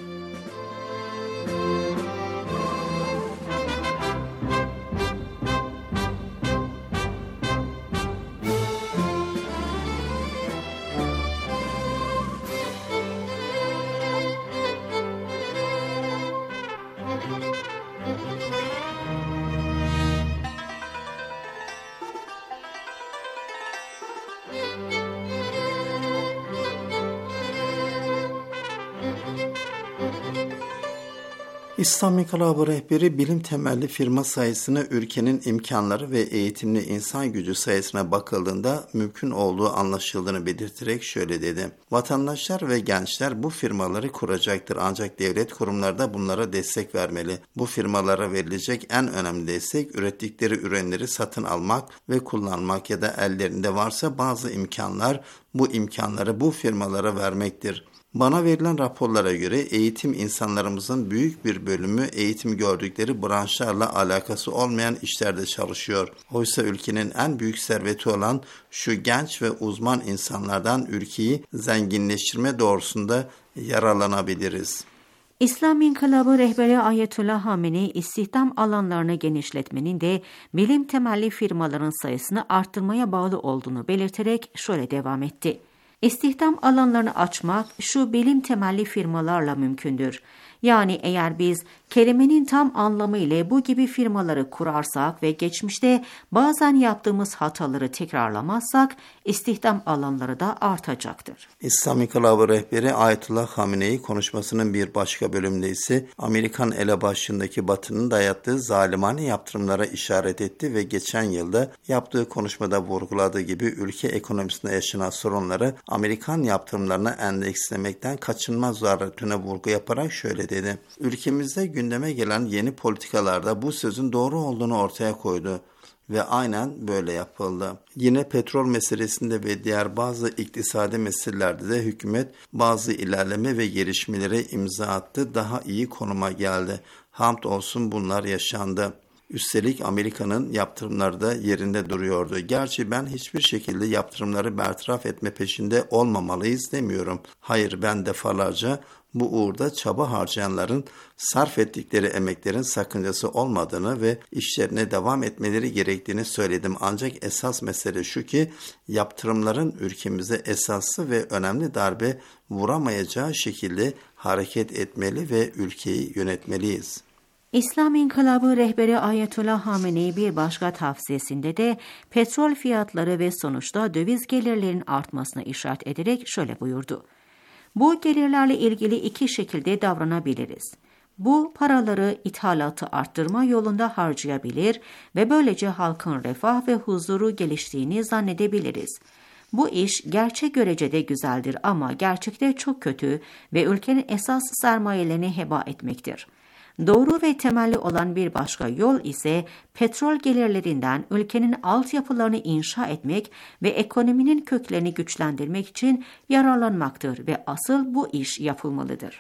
Thank you.
İslam İnkılabı Rehberi bilim temelli firma sayısını ülkenin imkanları ve eğitimli insan gücü sayısına bakıldığında mümkün olduğu anlaşıldığını belirterek şöyle dedi. Vatandaşlar ve gençler bu firmaları kuracaktır ancak devlet kurumları da bunlara destek vermeli. Bu firmalara verilecek en önemli destek ürettikleri ürünleri satın almak ve kullanmak ya da ellerinde varsa bazı imkanlar bu imkanları bu firmalara vermektir. Bana verilen raporlara göre eğitim insanlarımızın büyük bir bölümü eğitim gördükleri branşlarla alakası olmayan işlerde çalışıyor. Oysa ülkenin en büyük serveti olan şu genç ve uzman insanlardan ülkeyi zenginleştirme doğrusunda yararlanabiliriz.
İslam İnkılabı Rehberi Ayetullah Hamenei istihdam alanlarını genişletmenin de bilim temelli firmaların sayısını arttırmaya bağlı olduğunu belirterek şöyle devam etti. İstihdam alanlarını açmak şu bilim temelli firmalarla mümkündür. Yani eğer biz kelimenin tam anlamıyla bu gibi firmaları kurarsak ve geçmişte bazen yaptığımız hataları tekrarlamazsak istihdam alanları da artacaktır.
İslam İnkılabı Rehberi Ayetullah Hamenei konuşmasının bir başka bölümünde ise Amerikan elebaşındaki Batı'nın dayattığı zalimane yaptırımlara işaret etti ve geçen yılda yaptığı konuşmada vurguladığı gibi ülke ekonomisinde yaşanan sorunları Amerikan yaptırımlarına endekslemekten kaçınılmaz zaruretine vurgu yaparak şöyle dedi. Ülkemizde gündeme gelen yeni politikalarda bu sözün doğru olduğunu ortaya koydu ve aynen böyle yapıldı. Yine petrol meselesinde ve diğer bazı iktisadi meselelerde de hükümet bazı ilerleme ve gelişmelere imza attı, daha iyi konuma geldi. Hamdolsun bunlar yaşandı. Üstelik Amerika'nın yaptırımları da yerinde duruyordu. Gerçi ben hiçbir şekilde yaptırımları bertaraf etme peşinde olmamalıyız demiyorum. Hayır, ben defalarca bu uğurda çaba harcayanların sarf ettikleri emeklerin sakıncası olmadığını ve işlerine devam etmeleri gerektiğini söyledim. Ancak esas mesele şu ki yaptırımların ülkemize esaslı ve önemli darbe vuramayacağı şekilde hareket etmeli ve ülkeyi yönetmeliyiz.
İslam İnkılabı Rehberi Ayetullah Hamenei bir başka tavsiyesinde de petrol fiyatları ve sonuçta döviz gelirlerinin artmasına işaret ederek şöyle buyurdu. Bu gelirlerle ilgili iki şekilde davranabiliriz. Bu paraları ithalatı arttırma yolunda harcayabilir ve böylece halkın refah ve huzuru geliştiğini zannedebiliriz. Bu iş gerçek görecede güzeldir ama gerçekte çok kötü ve ülkenin esas sermayelerini heba etmektir. Doğru ve temelli olan bir başka yol ise petrol gelirlerinden ülkenin altyapılarını inşa etmek ve ekonominin köklerini güçlendirmek için yararlanmaktır ve asıl bu iş yapılmalıdır.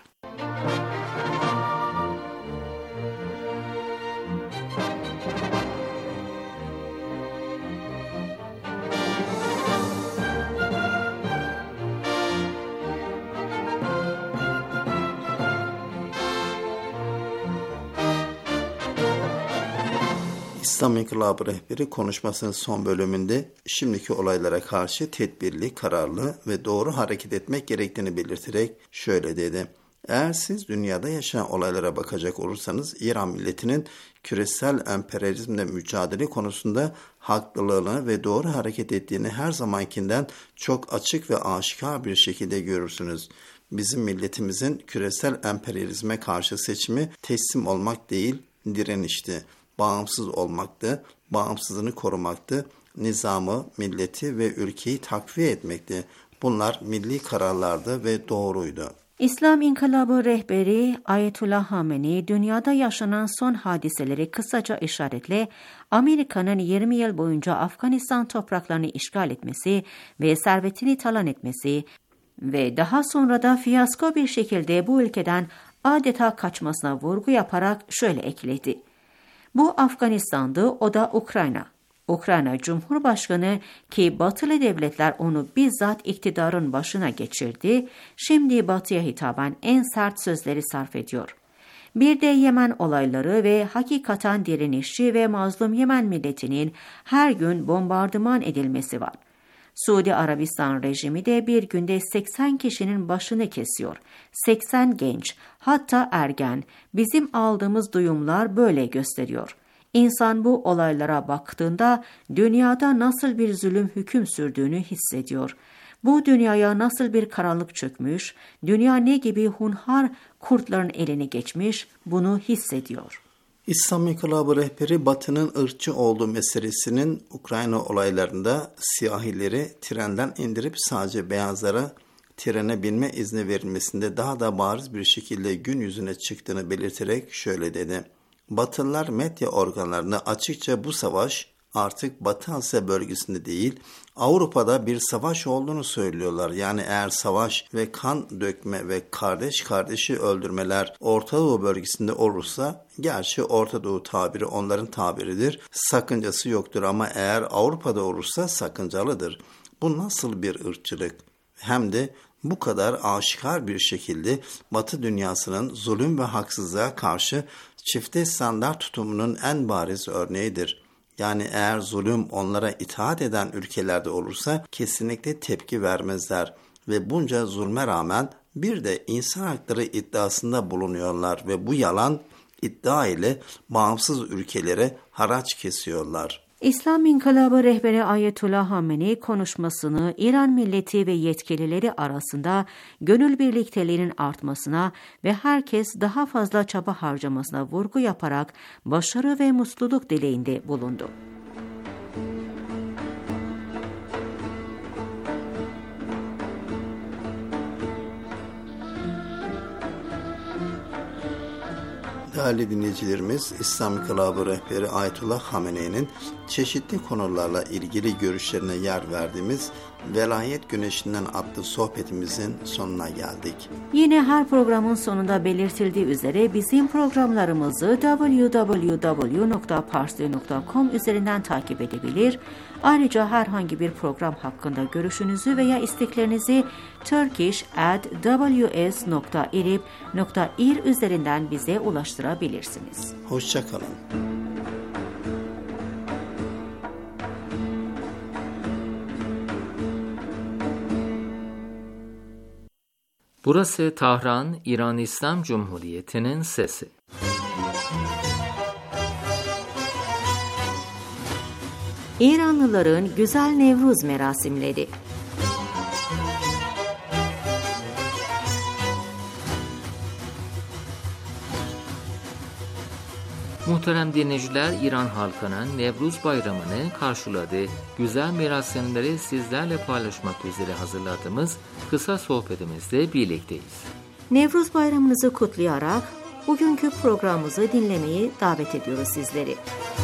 İslam İnkılabı Rehberi konuşmasının son bölümünde şimdiki olaylara karşı tedbirli, kararlı ve doğru hareket etmek gerektiğini belirterek şöyle dedi. Eğer siz dünyada yaşanan olaylara bakacak olursanız İran milletinin küresel emperyalizmle mücadele konusunda haklılığını ve doğru hareket ettiğini her zamankinden çok açık ve aşikar bir şekilde görürsünüz. Bizim milletimizin küresel emperyalizme karşı seçimi teslim olmak değil, direnişti. Bağımsız olmaktı, bağımsızlığını korumaktı, nizamı, milleti ve ülkeyi takviye etmekti. Bunlar milli kararlardı ve doğruydu.
İslam İnkılabı Rehberi Ayetullah Hamenei dünyada yaşanan son hadiseleri kısaca işaretle Amerika'nın yirmi yıl boyunca Afganistan topraklarını işgal etmesi ve servetini talan etmesi ve daha sonra da fiyasko bir şekilde bu ülkeden adeta kaçmasına vurgu yaparak şöyle ekledi. Bu Afganistan'dı, o da Ukrayna. Ukrayna Cumhurbaşkanı ki Batılı devletler onu bizzat iktidarın başına geçirdi, şimdi Batı'ya hitaben en sert sözleri sarf ediyor. Bir de Yemen olayları ve hakikaten direnişçi ve mazlum Yemen milletinin her gün bombardıman edilmesi var. Suudi Arabistan rejimi de bir günde seksen kişinin başını kesiyor. seksen genç, hatta ergen. Bizim aldığımız duyumlar böyle gösteriyor. İnsan bu olaylara baktığında dünyada nasıl bir zulüm hüküm sürdüğünü hissediyor. bu dünyaya nasıl bir karanlık çökmüş, dünya ne gibi hunhar kurtların eline geçmiş bunu hissediyor.
İslam İnkılabı rehberi Batı'nın ırkçı olduğu meselesinin Ukrayna olaylarında siyahileri trenden indirip sadece beyazlara trene binme izni verilmesinde daha da bariz bir şekilde gün yüzüne çıktığını belirterek şöyle dedi. Batılılar medya organlarına açıkça bu savaş artık Batı Asya bölgesinde değil, Avrupa'da bir savaş olduğunu söylüyorlar. Yani eğer savaş ve kan dökme ve kardeş kardeşi öldürmeler Orta Doğu bölgesinde olursa, gerçi Orta Doğu tabiri onların tabiridir, sakıncası yoktur ama eğer Avrupa'da olursa sakıncalıdır. Bu nasıl bir ırkçılık? Hem de bu kadar aşikar bir şekilde Batı dünyasının zulüm ve haksızlığa karşı çifte standart tutumunun en bariz örneğidir. Yani eğer zulüm onlara itaat eden ülkelerde olursa kesinlikle tepki vermezler ve bunca zulme rağmen bir de insan hakları iddiasında bulunuyorlar ve bu yalan iddia ile bağımsız ülkelere haraç kesiyorlar.
İslam İnkılabı rehberi Ayetullah Hamenei konuşmasını İran milleti ve yetkilileri arasında gönül birlikteliğinin artmasına ve herkes daha fazla çaba harcamasına vurgu yaparak başarı ve mutluluk dileğinde bulundu.
Değerli dinleyicilerimiz, İslam İnkılabı rehberi Ayetullah Hamenei'nin çeşitli konularla ilgili görüşlerine yer verdiğimiz Velayet Güneşi'nden adlı sohbetimizin sonuna geldik.
Yine her programın sonunda belirtildiği üzere bizim programlarımızı double-u double-u double-u nokta parsi nokta com üzerinden takip edebilir. Ayrıca herhangi bir program hakkında görüşünüzü veya isteklerinizi turkish at w s nokta irib nokta ir üzerinden bize ulaştırabilirsiniz.
Hoşça kalın.
Burası Tahran, İran İslam Cumhuriyeti'nin sesi.
İranlıların güzel Nevruz merasimleri.
Muhterem dinleyiciler, İran halkının Nevruz Bayramı'nı karşıladığı güzel merasimleri sizlerle paylaşmak üzere hazırladığımız kısa sohbetimizde birlikteyiz.
Nevruz Bayramınızı kutlayarak bugünkü programımızı dinlemeyi davet ediyoruz sizleri.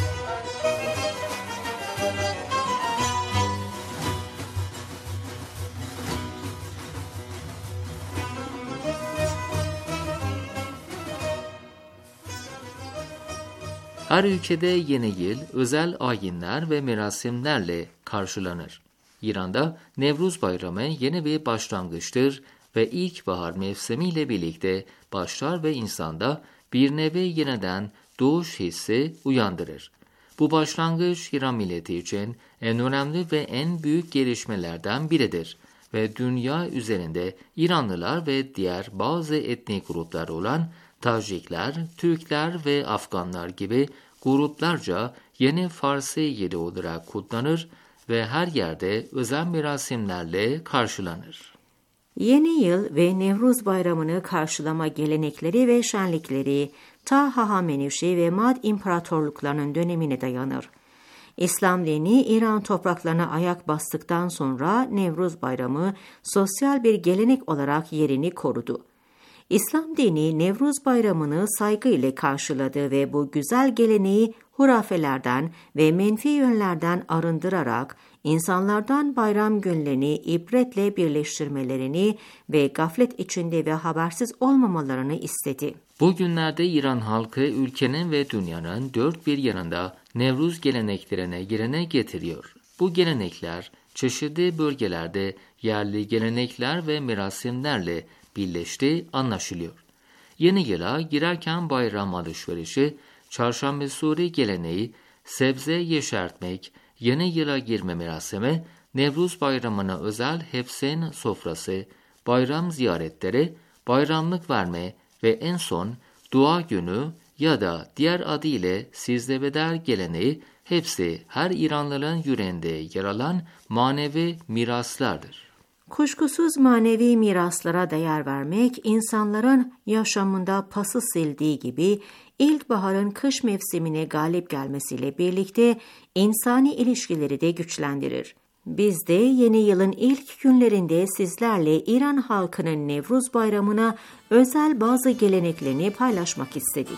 Her ülkede yeni yıl özel ayinler ve merasimlerle karşılanır. İran'da Nevruz Bayramı yeni bir başlangıçtır ve ilkbahar mevsimiyle birlikte başlar ve insanda bir nevi yeniden doğuş hissi uyandırır. Bu başlangıç İran milleti için en önemli ve en büyük gelişmelerden biridir ve dünya üzerinde İranlılar ve diğer bazı etnik gruplar olan Tacikler, Türkler ve Afganlar gibi gruplarca yeni Farsi yılı olarak kutlanır ve her yerde özel merasimlerle karşılanır.
Yeni Yıl ve Nevruz Bayramı'nı karşılama gelenekleri ve şenlikleri ta Hahamenişi ve Mad İmparatorluklarının dönemine dayanır. İslam dini İran topraklarına ayak bastıktan sonra Nevruz Bayramı sosyal bir gelenek olarak yerini korudu. İslam dini Nevruz Bayramı'nı saygı ile karşıladı ve bu güzel geleneği hurafelerden ve menfi yönlerden arındırarak insanlardan bayram günlerini ibretle birleştirmelerini ve gaflet içinde ve habersiz olmamalarını istedi.
Bu günlerde İran halkı ülkenin ve dünyanın dört bir yanında Nevruz geleneklerine yerine getiriyor. Bu gelenekler çeşitli bölgelerde yerli gelenekler ve merasimlerle birleşti anlaşılıyor. Yeni yıla girerken bayram alışverişi, çarşamba suri geleneği, sebze yeşertmek, yeni yıla girme merasimi, Nevruz Bayramı'na özel hepsin sofrası, bayram ziyaretleri, bayramlık verme ve en son dua günü ya da diğer adıyla Sizdebeder geleneği hepsi her İranlıların yüreğinde yer alan manevi miraslardır.
Kuşkusuz manevi miraslara değer vermek, insanların yaşamında pası sildiği gibi ilkbaharın kış mevsimine galip gelmesiyle birlikte insani ilişkileri de güçlendirir. Biz de yeni yılın ilk günlerinde sizlerle İran halkının Nevruz Bayramı'na özel bazı geleneklerini paylaşmak istedik.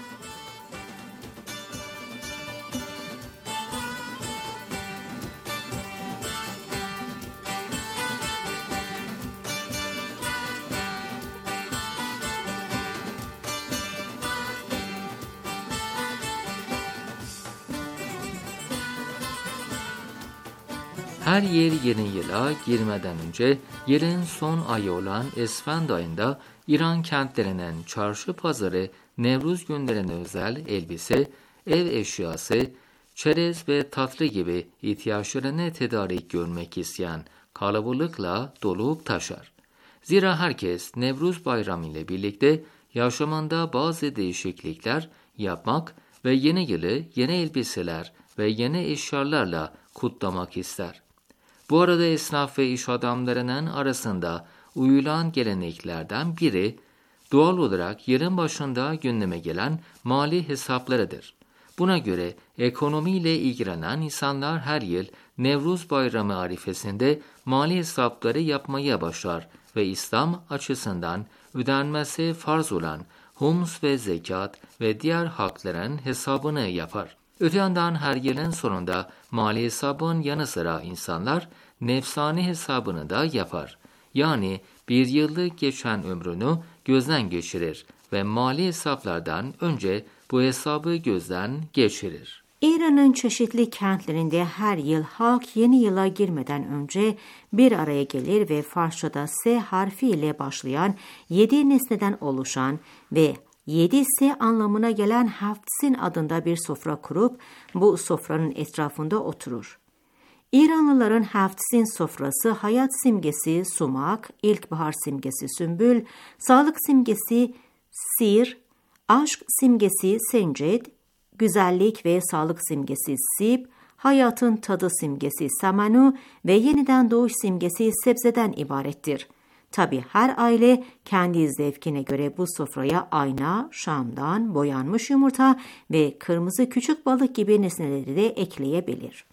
Her yer yeni yıla girmeden önce yılın son ayı olan Esfand ayında İran kentlerinin çarşı pazarı Nevruz günlerine özel elbise, ev eşyası, çerez ve tatlı gibi ihtiyaçlarını tedarik görmek isteyen kalabalıkla dolup taşar. Zira herkes Nevruz Bayramı ile birlikte yaşamında bazı değişiklikler yapmak ve yeni yılı yeni elbiseler ve yeni eşyalarla kutlamak ister. Bu arada esnaf ve iş adamlarının arasında uyulan geleneklerden biri, doğal olarak yılın başında gündeme gelen mali hesaplarıdır. Buna göre ekonomiyle ilgilenen insanlar her yıl Nevruz Bayramı arifesinde mali hesapları yapmaya başlar ve İslam açısından ödenmesi farz olan hums ve zekat ve diğer hakların hesabını yapar. Öte yandan her yılın sonunda mali hesabın yanı sıra insanlar nefsani hesabını da yapar. Yani bir yıllık geçen ömrünü gözden geçirir ve mali hesaplardan önce bu hesabı gözden geçirir.
İran'ın çeşitli kentlerinde her yıl halk yeni yıla girmeden önce bir araya gelir ve Farsçada S harfi ile başlayan yedi nesneden oluşan ve yedi S anlamına gelen Haftsin adında bir sofra kurup bu sofranın etrafında oturur. İranlıların Haftsin sofrası hayat simgesi sumak, ilkbahar simgesi sümbül, sağlık simgesi sir, aşk simgesi senced, güzellik ve sağlık simgesi sip, hayatın tadı simgesi samanu ve yeniden doğuş simgesi sebzeden ibarettir. Tabi her aile kendi zevkine göre bu sofraya ayna, şamdan, boyanmış yumurta ve kırmızı küçük balık gibi nesneleri de ekleyebilir.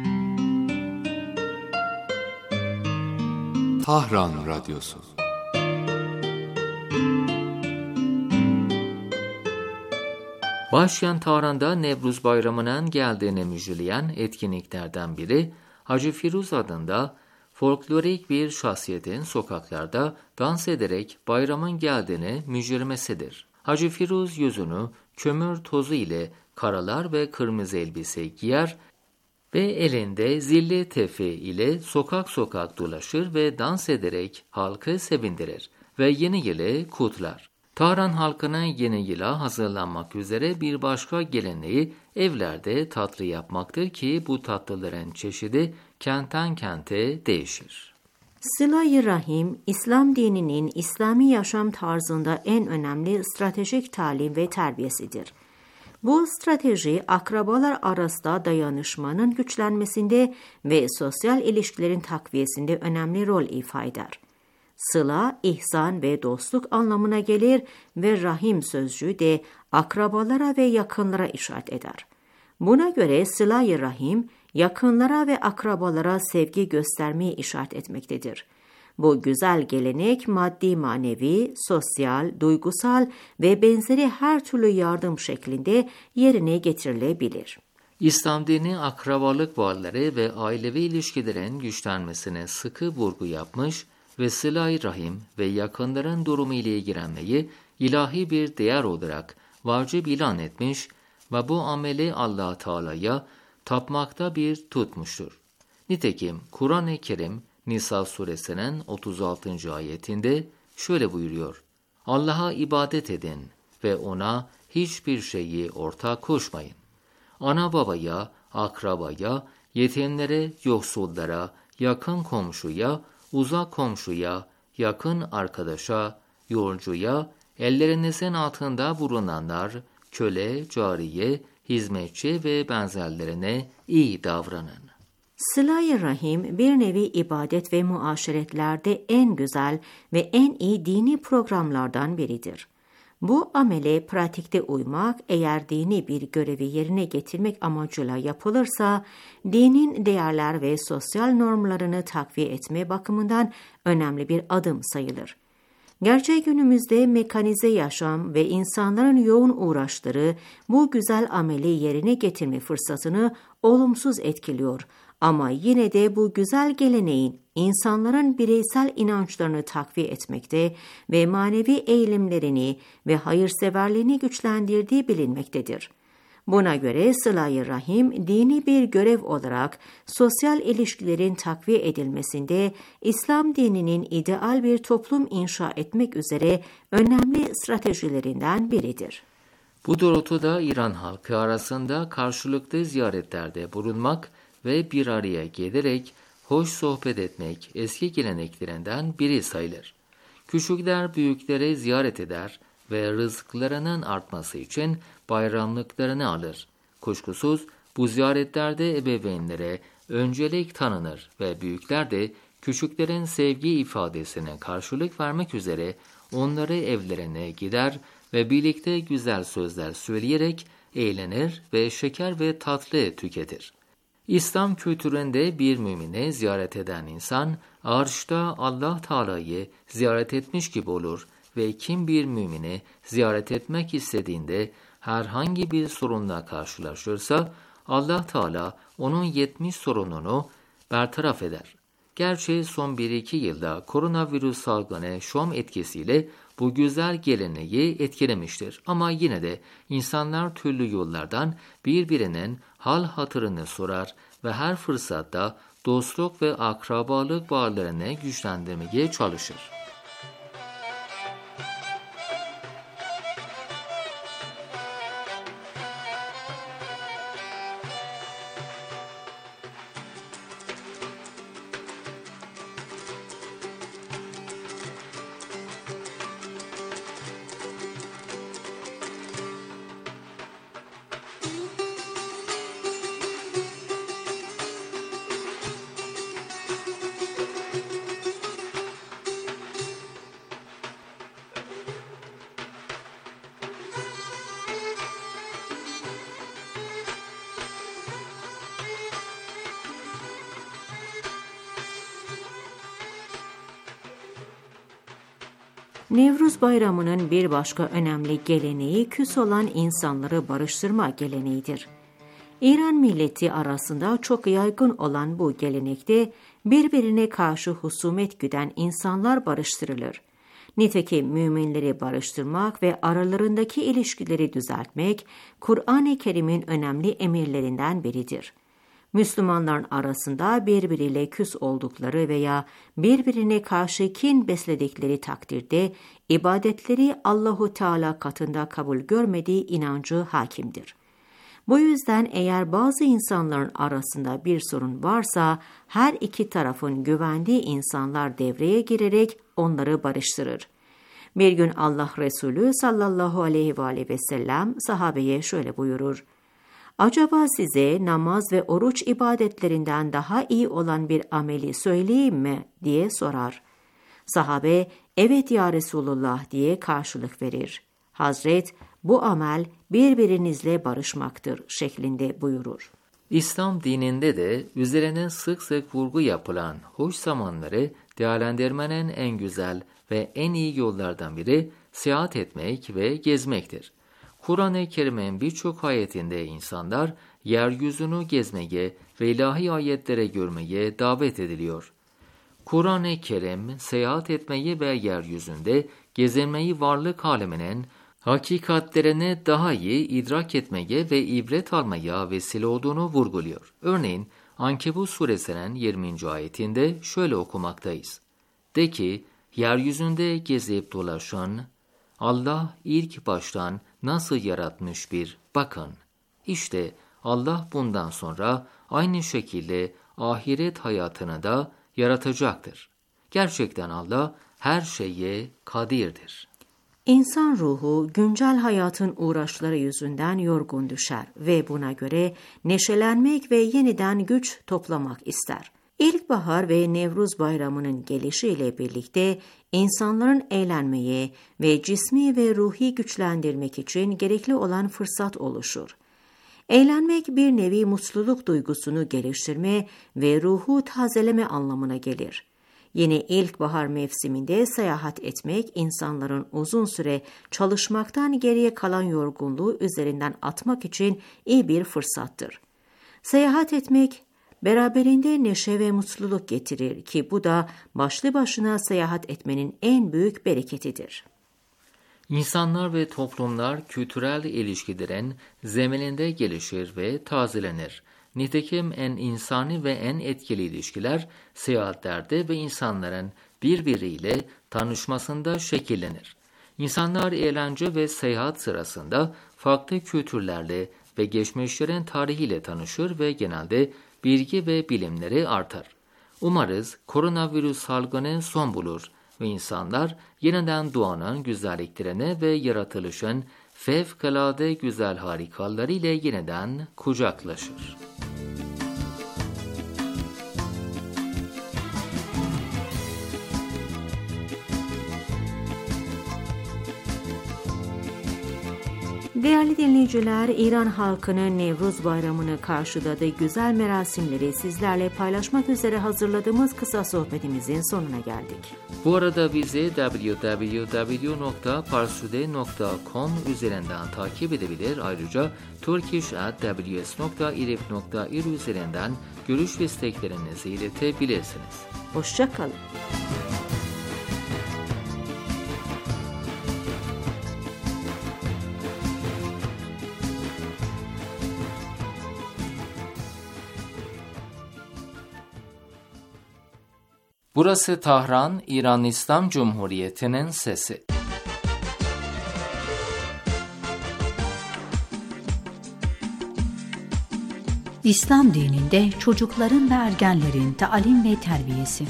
Tahran Radyosu.
Başkent Tahran'da Nevruz Bayramı'nın geldiğini müjdeleyen etkinliklerden biri, Hacı Firuz adında folklorik bir şahsiyetin sokaklarda dans ederek bayramın geldiğini müjdelemesidir. Hacı Firuz yüzünü kömür tozu ile karalar ve kırmızı elbise giyer ve elinde zilli tefi ile sokak sokak dolaşır ve dans ederek halkı sevindirir ve yeni yılı kutlar. Tahran halkına yeni yıla hazırlanmak üzere bir başka geleneği evlerde tatlı yapmaktır ki bu tatlıların çeşidi kentten kente değişir.
Sıla-i Rahim, İslam dininin İslami yaşam tarzında en önemli stratejik talim ve terbiyesidir. Bu strateji akrabalar arasında dayanışmanın güçlenmesinde ve sosyal ilişkilerin takviyesinde önemli rol ifade eder. Sıla, ihsan ve dostluk anlamına gelir ve rahim sözcüğü de akrabalara ve yakınlara işaret eder. Buna göre sıla-i rahim, yakınlara ve akrabalara sevgi göstermeyi işaret etmektedir. Bu güzel gelenek maddi, manevi, sosyal, duygusal ve benzeri her türlü yardım şeklinde yerine getirilebilir.
İslam dini akrabalık bağları ve ailevi ilişkilerin güçlenmesine sıkı vurgu yapmış ve sıla-i rahim ve yakınların durumu ile ilgilenmeyi ilahi bir değer olarak vacip ilan etmiş ve bu ameli Allah Teala'ya tapmakta bir tutmuştur. Nitekim Kur'an-ı Kerim Nisa suresinin otuz altıncı ayetinde şöyle buyuruyor: Allah'a ibadet edin ve ona hiçbir şeyi ortak koşmayın. Ana babaya, akrabaya, yetimlere, yoksullara, yakın komşuya, uzak komşuya, yakın arkadaşa, yolcuya, ellerinizin altında bulunanlar, köle, cariye, hizmetçi ve benzerlerine iyi davranın.
Sıla-i Rahim bir nevi ibadet ve muaşeretlerde en güzel ve en iyi dini programlardan biridir. Bu amele pratikte uymak eğer dini bir görevi yerine getirmek amacıyla yapılırsa, dinin değerler ve sosyal normlarını takviye etme bakımından önemli bir adım sayılır. Gerçi günümüzde mekanize yaşam ve insanların yoğun uğraşları bu güzel ameli yerine getirme fırsatını olumsuz etkiliyor. Ama yine de bu güzel geleneğin insanların bireysel inançlarını takviye etmekte ve manevi eğilimlerini ve hayırseverliğini güçlendirdiği bilinmektedir. Buna göre Sıla-i Rahim dini bir görev olarak sosyal ilişkilerin takviye edilmesinde İslam dininin ideal bir toplum inşa etmek üzere önemli stratejilerinden biridir.
Bu doğrultuda İran halkı arasında karşılıklı ziyaretlerde bulunmak ve bir araya gelerek hoş sohbet etmek eski geleneklerinden biri sayılır. Küçükler büyüklere ziyaret eder ve rızıklarının artması için bayramlıklarını alır. Kuşkusuz bu ziyaretlerde ebeveynlere öncelik tanınır ve büyükler de küçüklerin sevgi ifadesine karşılık vermek üzere onları evlerine gider ve birlikte güzel sözler söyleyerek eğlenir ve şeker ve tatlı tüketir. İslam kültüründe bir mümine ziyaret eden insan, arşta Allah Teala'yı ziyaret etmiş gibi olur ve kim bir mümini ziyaret etmek istediğinde herhangi bir sorunla karşılaşırsa, Allah Teala onun yetmiş sorununu bertaraf eder. Gerçi son bir iki yılda koronavirüs salgını şom etkisiyle bu güzel geleneği etkilemiştir. Ama yine de insanlar türlü yollardan birbirinin hal hatırını sorar ve her fırsatta dostluk ve akrabalık bağlarını güçlendirmeye çalışır.
Nevruz Bayramı'nın bir başka önemli geleneği küs olan insanları barıştırma geleneğidir. İran milleti arasında çok yaygın olan bu gelenekte birbirine karşı husumet güden insanlar barıştırılır. Nitekim müminleri barıştırmak ve aralarındaki ilişkileri düzeltmek Kur'an-ı Kerim'in önemli emirlerinden biridir. Müslümanların arasında birbiriyle küs oldukları veya birbirine karşı kin besledikleri takdirde ibadetleri Allahu Teala katında kabul görmediği inancı hakimdir. Bu yüzden eğer bazı insanların arasında bir sorun varsa her iki tarafın güvendiği insanlar devreye girerek onları barıştırır. Bir gün Allah Resulü sallallahu aleyhi ve aleyhi ve sellem sahabeye şöyle buyurur: "Acaba size namaz ve oruç ibadetlerinden daha iyi olan bir ameli söyleyeyim mi?" diye sorar. Sahabe, "Evet ya Resulullah" diye karşılık verir. Hazret, "Bu amel birbirinizle barışmaktır" şeklinde buyurur.
İslam dininde de üzerine sık sık vurgu yapılan hoş zamanları değerlendirmenin en güzel ve en iyi yollardan biri seyahat etmek ve gezmektir. Kur'an-ı Kerim'in birçok ayetinde insanlar yeryüzünü gezmeye ve ilahi ayetlere görmeye davet ediliyor. Kur'an-ı Kerim, seyahat etmeyi ve yeryüzünde gezinmeyi varlık aleminin hakikatlerini daha iyi idrak etmeye ve ibret almaya vesile olduğunu vurguluyor. Örneğin Ankebut suresinin yirminci ayetinde şöyle okumaktayız: "De ki, yeryüzünde gezip dolaşın, Allah ilk baştan nasıl yaratmış bir bakın. İşte Allah bundan sonra aynı şekilde ahiret hayatını da yaratacaktır. Gerçekten Allah her şeye kadirdir."
İnsan ruhu güncel hayatın uğraşları yüzünden yorgun düşer ve buna göre neşelenmek ve yeniden güç toplamak ister. İlkbahar ve Nevruz bayramının gelişiyle birlikte insanların eğlenmeye ve cismi ve ruhi güçlendirmek için gerekli olan fırsat oluşur. Eğlenmek bir nevi mutluluk duygusunu geliştirme ve ruhu tazeleme anlamına gelir. Yine ilkbahar mevsiminde seyahat etmek, insanların uzun süre çalışmaktan geriye kalan yorgunluğu üzerinden atmak için iyi bir fırsattır. Seyahat etmek, beraberinde neşe ve mutluluk getirir ki bu da başlı başına seyahat etmenin en büyük bereketidir.
İnsanlar ve toplumlar kültürel ilişkilerin zemininde gelişir ve tazelenir. Nitekim en insani ve en etkili ilişkiler seyahatlerde ve insanların birbiriyle tanışmasında şekillenir. İnsanlar eğlence ve seyahat sırasında farklı kültürlerle ve geçmişlerin tarihiyle tanışır ve genelde bilgi ve bilimleri artar. Umarız koronavirüs salgını son bulur ve insanlar yeniden doğanın güzelliklerine ve yaratılışın fevkalade güzel harikalarıyla yeniden kucaklaşır.
Değerli dinleyiciler, İran halkının Nevruz bayramını karşıladığı güzel merasimleri sizlerle paylaşmak üzere hazırladığımız kısa sohbetimizin sonuna geldik.
Bu arada bizi double-u double-u double-u nokta parsude nokta com üzerinden takip edebilir. Ayrıca turkish at w s nokta irib nokta ir üzerinden görüş ve isteklerinizi iletebilirsiniz.
Hoşça kalın.
Burası Tahran, İran İslam Cumhuriyeti'nin sesi.
İslam dininde çocukların ve ergenlerin talim ve terbiyesi.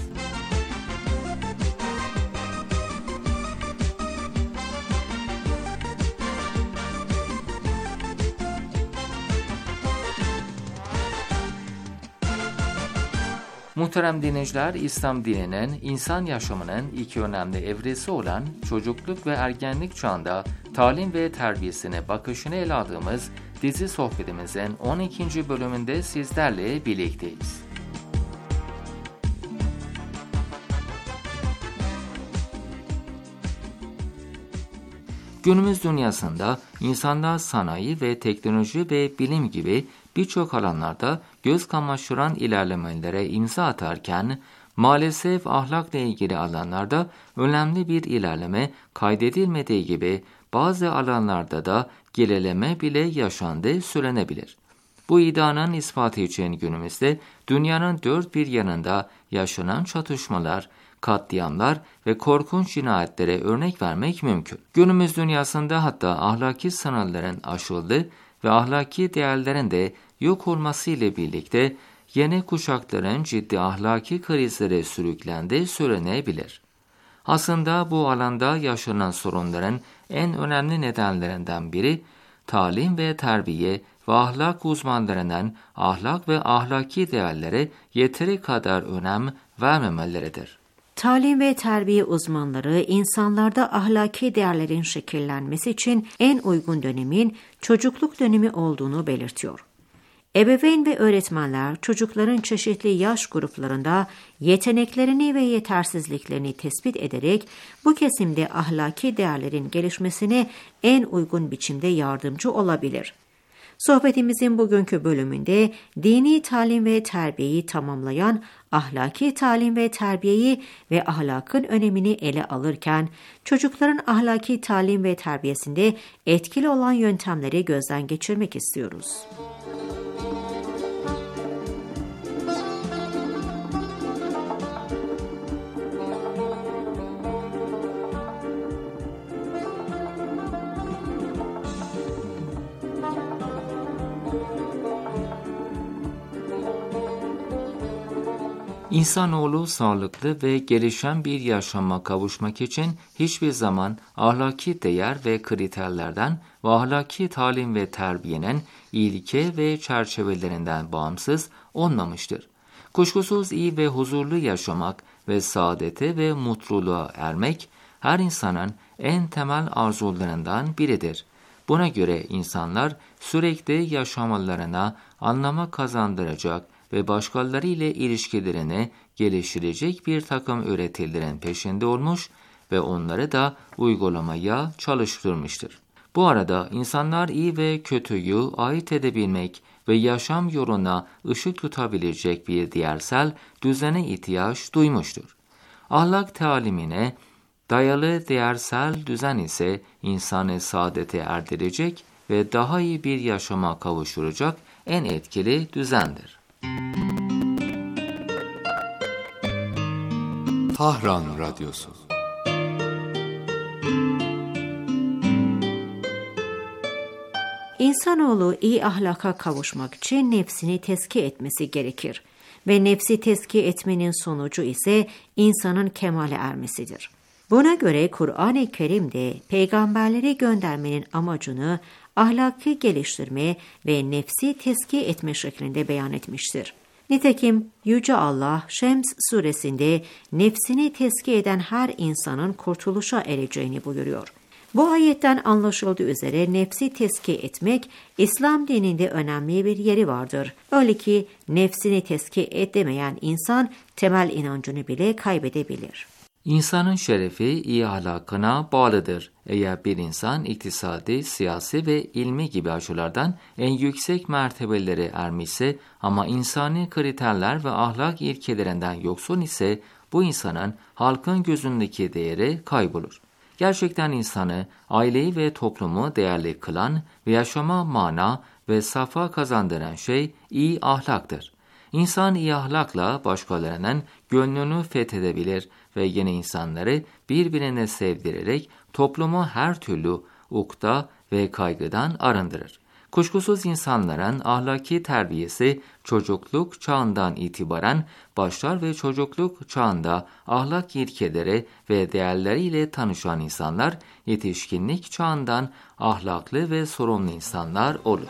Muhterem dinleyiciler, İslam dininin insan yaşamının iki önemli evresi olan çocukluk ve ergenlik çağında talim ve terbiyesine bakışını ele aldığımız dizi sohbetimizin on ikinci bölümünde sizlerle birlikteyiz. Günümüz dünyasında insanlar sanayi ve teknoloji ve bilim gibi birçok alanlarda göz kamaştıran ilerlemelere imza atarken, maalesef ahlakla ilgili alanlarda önemli bir ilerleme kaydedilmediği gibi bazı alanlarda da gerileme bile yaşandığı söylenebilir. Bu iddianın ispatı için günümüzde dünyanın dört bir yanında yaşanan çatışmalar, katliamlar ve korkunç cinayetlere örnek vermek mümkün. Günümüz dünyasında hatta ahlaki sınırların aşıldığı ve ahlaki değerlerin de yok olması ile birlikte yeni kuşakların ciddi ahlaki krizlere sürüklendiği söylenebilir. Aslında bu alanda yaşanan sorunların en önemli nedenlerinden biri, talim ve terbiye ve ahlak uzmanlarının ahlak ve ahlaki değerlere yeteri kadar önem vermemeleridir.
Talim ve terbiye uzmanları insanlarda ahlaki değerlerin şekillenmesi için en uygun dönemin çocukluk dönemi olduğunu belirtiyor. Ebeveyn ve öğretmenler çocukların çeşitli yaş gruplarında yeteneklerini ve yetersizliklerini tespit ederek bu kesimde ahlaki değerlerin gelişmesine en uygun biçimde yardımcı olabilir. Sohbetimizin bugünkü bölümünde dini talim ve terbiyeyi tamamlayan ahlaki talim ve terbiyeyi ve ahlakın önemini ele alırken çocukların ahlaki talim ve terbiyesinde etkili olan yöntemleri gözden geçirmek istiyoruz.
İnsanoğlu sağlıklı ve gelişen bir yaşama kavuşmak için hiçbir zaman ahlaki değer ve kriterlerden ve ahlaki talim ve terbiyenin ilke ve çerçevelerinden bağımsız olmamıştır. Kuşkusuz iyi ve huzurlu yaşamak ve saadete ve mutluluğa ermek her insanın en temel arzularından biridir. Buna göre insanlar sürekli yaşamalarına anlama kazandıracak ve başkaları ile ilişkilerini geliştirecek bir takım öğretilerin peşinde olmuş ve onları da uygulamaya çalıştırmıştır. Bu arada insanlar iyi ve kötüyü ayırt edebilmek ve yaşam yoluna ışık tutabilecek bir diğersel düzene ihtiyaç duymuştur. Ahlak talimine dayalı diğersel düzen ise insanı saadete erdirecek ve daha iyi bir yaşama kavuşturacak en etkili düzendir.
Tahran Radyosu.
İnsanoğlu iyi ahlaka kavuşmak için nefsini tezkiye etmesi gerekir ve nefsi tezkiye etmenin sonucu ise insanın kemale ermesidir. Buna göre Kur'an-ı Kerim'de peygamberleri göndermenin amacını ahlakı geliştirme ve nefsi tezkiye etme şeklinde beyan etmiştir. Nitekim Yüce Allah Şems suresinde nefsini tezkiye eden her insanın kurtuluşa ereceğini buyuruyor. Bu ayetten anlaşıldığı üzere nefsi tezkiye etmek İslam dininde önemli bir yeri vardır. Öyle ki nefsini tezkiye edemeyen insan temel inancını bile kaybedebilir.
İnsanın şerefi iyi ahlakına bağlıdır. Eğer bir insan iktisadi, siyasi ve ilmi gibi açılardan en yüksek mertebelere ermişse ama insani kriterler ve ahlak ilkelerinden yoksun ise bu insanın halkın gözündeki değeri kaybolur. Gerçekten insanı, aileyi ve toplumu değerli kılan ve yaşama mana ve safa kazandıran şey iyi ahlaktır. İnsan iyi ahlakla başkalarının gönlünü fethedebilir ve yeni insanları birbirine sevdirerek toplumu her türlü ukda ve kaygıdan arındırır. Kuşkusuz insanların ahlaki terbiyesi çocukluk çağından itibaren başlar ve çocukluk çağında ahlak ilkeleri ve değerleriyle tanışan insanlar yetişkinlik çağından ahlaklı ve sorumlu insanlar olur.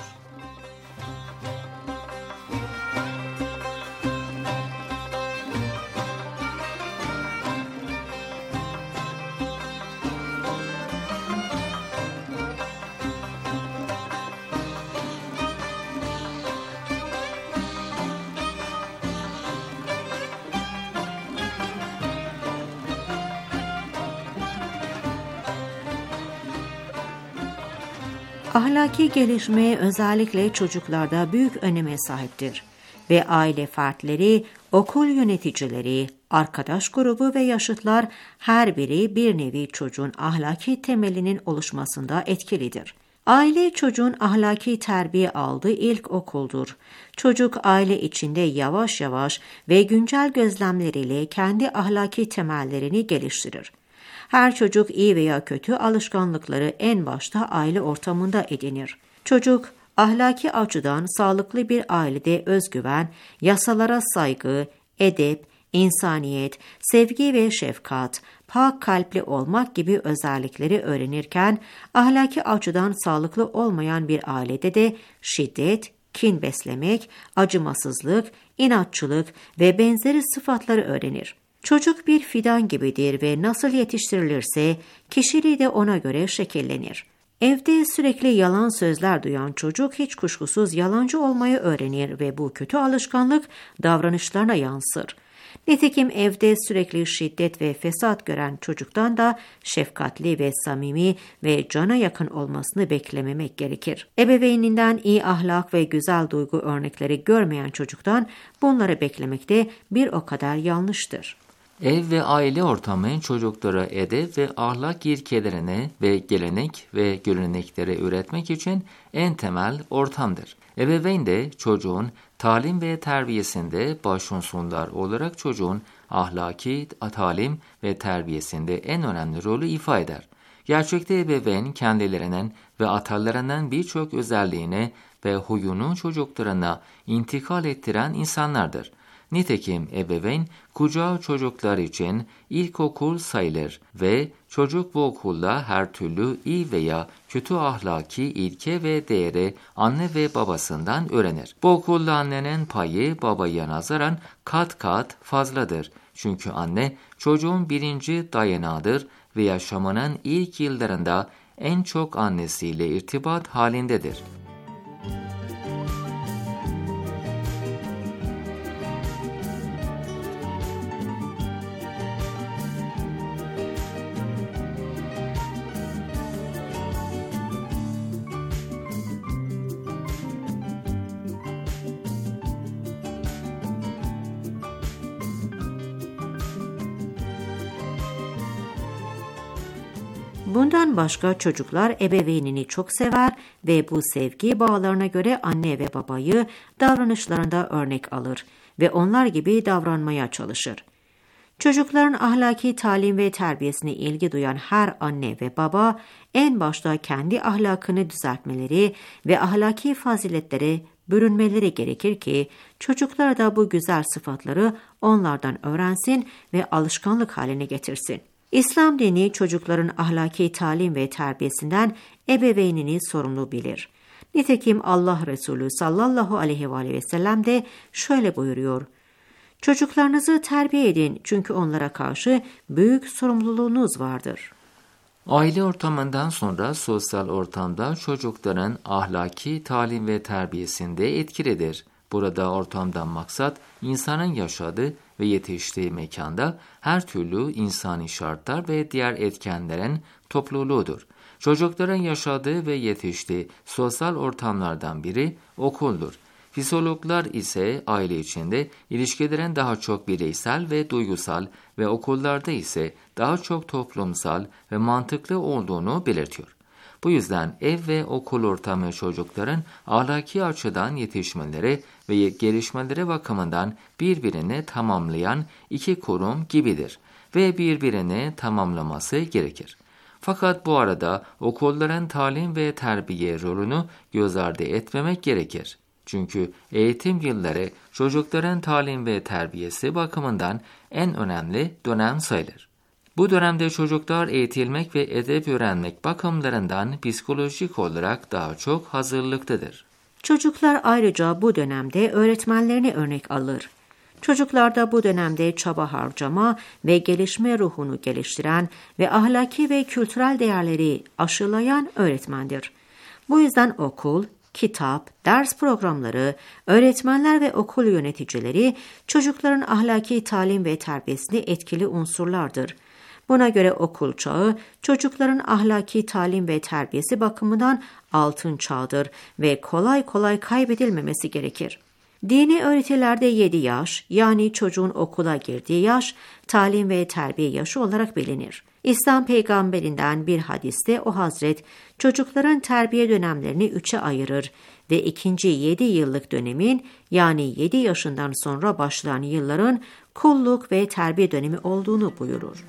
Ahlaki gelişme özellikle çocuklarda büyük öneme sahiptir ve aile fertleri, okul yöneticileri, arkadaş grubu ve yaşıtlar her biri bir nevi çocuğun ahlaki temelinin oluşmasında etkilidir. Aile çocuğun ahlaki terbiye aldığı ilk okuldur. Çocuk aile içinde yavaş yavaş ve güncel gözlemleriyle kendi ahlaki temellerini geliştirir. Her çocuk iyi veya kötü alışkanlıkları en başta aile ortamında edinir. Çocuk ahlaki açıdan sağlıklı bir ailede özgüven, yasalara saygı, edep, insaniyet, sevgi ve şefkat, pak kalpli olmak gibi özellikleri öğrenirken, ahlaki açıdan sağlıklı olmayan bir ailede de şiddet, kin beslemek, acımasızlık, inatçılık ve benzeri sıfatları öğrenir. Çocuk bir fidan gibidir ve nasıl yetiştirilirse kişiliği de ona göre şekillenir. Evde sürekli yalan sözler duyan çocuk hiç kuşkusuz yalancı olmayı öğrenir ve bu kötü alışkanlık davranışlarına yansır. Nitekim evde sürekli şiddet ve fesat gören çocuktan da şefkatli ve samimi ve cana yakın olmasını beklememek gerekir. Ebeveyninden iyi ahlak ve güzel duygu örnekleri görmeyen çocuktan bunları beklemek de bir o kadar yanlıştır.
Ev ve aile ortamı çocuklara edep ve ahlak ilkelerine ve gelenek ve görenekleri öğretmek için en temel ortamdır. Ebeveyn de çocuğun talim ve terbiyesinde başunsurlar olarak çocuğun ahlaki talim ve terbiyesinde en önemli rolü ifade eder. Gerçekte ebeveyn kendilerinin ve atalarının birçok özelliğini ve huyunu çocuklarına intikal ettiren insanlardır. Nitekim ebeveyn kucağı çocuklar için ilkokul sayılır ve çocuk bu okulda her türlü iyi veya kötü ahlaki ilke ve değeri anne ve babasından öğrenir. Bu okulda annenin payı babaya nazaran kat kat fazladır. Çünkü anne çocuğun birinci dayanağıdır ve yaşamının ilk yıllarında en çok annesiyle irtibat halindedir.
Bundan başka çocuklar ebeveynini çok sever ve bu sevgi bağlarına göre anne ve babayı davranışlarında örnek alır ve onlar gibi davranmaya çalışır. Çocukların ahlaki talim ve terbiyesine ilgi duyan her anne ve baba en başta kendi ahlakını düzeltmeleri ve ahlaki faziletlere bürünmeleri gerekir ki çocuklar da bu güzel sıfatları onlardan öğrensin ve alışkanlık haline getirsin. İslam dini çocukların ahlaki talim ve terbiyesinden ebeveynini sorumlu bilir. Nitekim Allah Resulü sallallahu aleyhi ve sellem de şöyle buyuruyor: "Çocuklarınızı terbiye edin çünkü onlara karşı büyük sorumluluğunuz vardır."
Aile ortamından sonra sosyal ortamda çocukların ahlaki talim ve terbiyesinde etkilidir. Burada ortamdan maksat insanın yaşadığı ve yetiştiği mekanda her türlü insani şartlar ve diğer etkenlerin topluluğudur. Çocukların yaşadığı ve yetiştiği sosyal ortamlardan biri okuldur. Fizyologlar ise aile içinde ilişkilerin daha çok bireysel ve duygusal ve okullarda ise daha çok toplumsal ve mantıklı olduğunu belirtiyor. Bu yüzden ev ve okul ortamı çocukların ahlaki açıdan yetişmeleri ve gelişmeleri bakımından birbirini tamamlayan iki kurum gibidir ve birbirini tamamlaması gerekir. Fakat bu arada okulların talim ve terbiye rolünü göz ardı etmemek gerekir. Çünkü eğitim yılları çocukların talim ve terbiyesi bakımından en önemli dönem sayılır. Bu dönemde çocuklar eğitilmek ve edep öğrenmek bakımlarından psikolojik olarak daha çok hazırlıklıdır.
Çocuklar ayrıca bu dönemde öğretmenlerini örnek alır. Çocuklar da bu dönemde çaba harcama ve gelişme ruhunu geliştiren ve ahlaki ve kültürel değerleri aşılayan öğretmendir. Bu yüzden okul, kitap, ders programları, öğretmenler ve okul yöneticileri çocukların ahlaki talim ve terbiyesinde etkili unsurlardır. Buna göre okul çağı çocukların ahlaki talim ve terbiyesi bakımından altın çağdır ve kolay kolay kaybedilmemesi gerekir. Dini öğretilerde yedi yaş, yani çocuğun okula girdiği yaş, talim ve terbiye yaşı olarak bilinir. İslam peygamberinden bir hadiste o hazret çocukların terbiye dönemlerini üçe ayırır ve ikinci yedi yıllık dönemin, yani yedi yaşından sonra başlayan yılların kulluk ve terbiye dönemi olduğunu buyurur.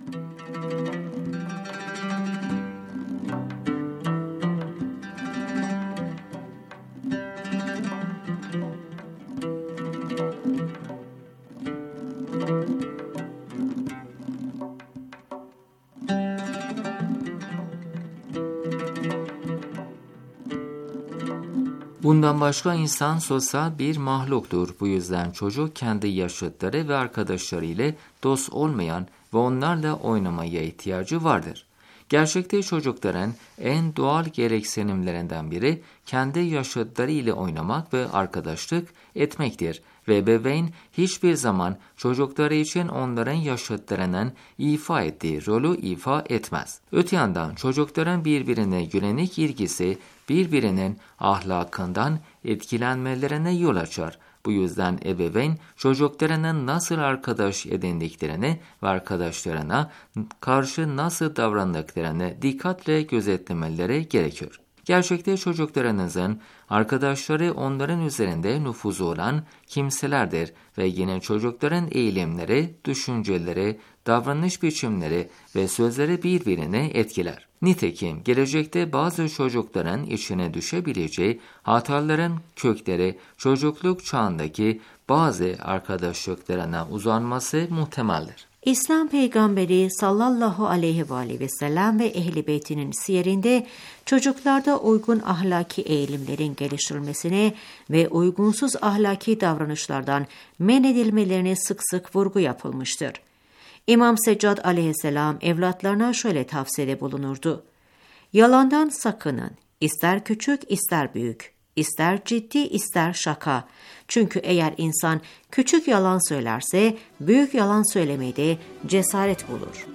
Bundan başka insan sosyal bir mahluktur. Bu yüzden çocuk kendi yaşıtları ve arkadaşları ile dost olmayan ve onlarla oynamaya ihtiyacı vardır. Gerçekte çocukların en doğal gereksinimlerinden biri kendi yaşıtları ile oynamak ve arkadaşlık etmektir ve ebeveyn hiçbir zaman çocukları için onların yaşıtlarının ifa ettiği rolü ifa etmez. Öte yandan çocukların birbirine yönelik ilgisi birbirinin ahlakından etkilenmelerine yol açar. Bu yüzden ebeveyn çocuklarının nasıl arkadaş edindiklerini ve arkadaşlarına karşı nasıl davrandıklarını dikkatle gözetlemeleri gerekiyor. Gerçekte çocuklarınızın arkadaşları onların üzerinde nüfuzu olan kimselerdir ve yine çocukların eğilimleri, düşünceleri, davranış biçimleri ve sözleri birbirini etkiler. Nitekim gelecekte bazı çocukların içine düşebileceği hataların kökleri çocukluk çağındaki bazı arkadaşlıklarına uzanması muhtemeldir.
İslam peygamberi sallallahu aleyhi ve aleyhi ve sellem ve ehl-i beytinin siyerinde çocuklarda uygun ahlaki eğilimlerin geliştirilmesine ve uygunsuz ahlaki davranışlardan men edilmelerine sık sık vurgu yapılmıştır. İmam Seccad aleyhisselam evlatlarına şöyle tavsiyede bulunurdu. Yalandan sakının, ister küçük ister büyük, ister ciddi ister şaka. Çünkü eğer insan küçük yalan söylerse büyük yalan söylemeye de cesaret bulur.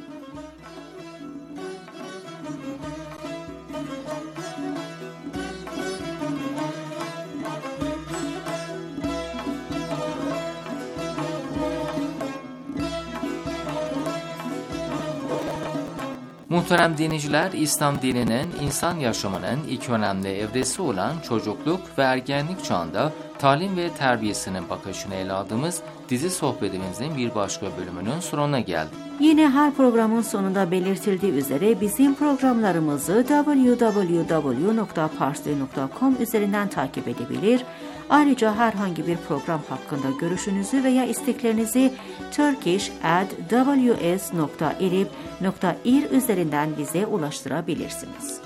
Muhterem dinleyiciler, İslam dininin insan yaşamının ilk önemli evresi olan çocukluk ve ergenlik çağında talim ve terbiyesinin bakışını ele aldığımız dizi sohbetimizin bir başka bölümünün sonuna geldik.
Yine her programın sonunda belirtildiği üzere bizim programlarımızı double-u double-u double-u nokta parsi nokta com üzerinden takip edebilir. Ayrıca herhangi bir program hakkında görüşünüzü veya isteklerinizi turkish at w s nokta irib nokta ir üzerinden bize ulaştırabilirsiniz.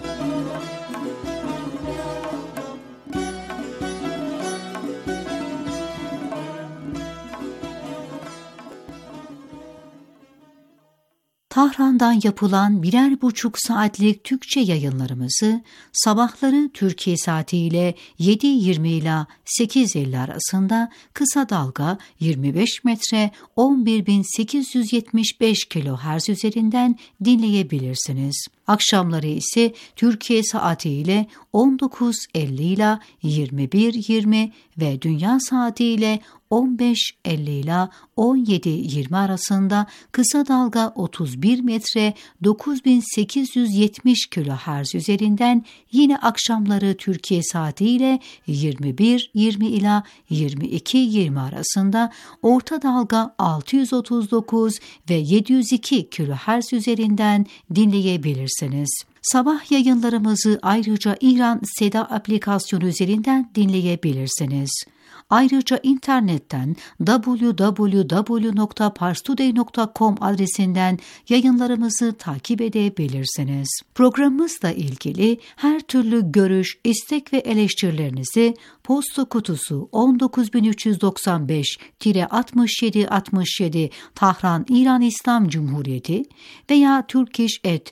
Tahran'dan yapılan birer buçuk saatlik Türkçe yayınlarımızı sabahları Türkiye saatiyle yedi yirmi ila sekiz elli arasında kısa dalga yirmi beş metre on bir bin sekiz yüz yetmiş beş kilohertz üzerinden dinleyebilirsiniz. Akşamları ise Türkiye saatiyle on dokuz elli ila yirmi bir yirmi ve dünya saatiyle on beş elli ila on yedi yirmi arasında kısa dalga otuz bir metre dokuz bin sekiz yüz yetmiş kilohertz üzerinden yine akşamları Türkiye saatiyle yirmi bir yirmi ila yirmi iki yirmi arasında orta dalga altı yüz otuz dokuz ve yedi yüz iki kilohertz üzerinden dinleyebilirsiniz. Sabah yayınlarımızı ayrıca İran Seda aplikasyonu üzerinden dinleyebilirsiniz. Ayrıca internetten double-u double-u double-u nokta parstoday nokta com adresinden yayınlarımızı takip edebilirsiniz. Programımızla ilgili her türlü görüş, istek ve eleştirilerinizi posta kutusu on dokuz bin üç yüz doksan beş altmış yedi altmış yedi Tahran İran İslam Cumhuriyeti veya turkish at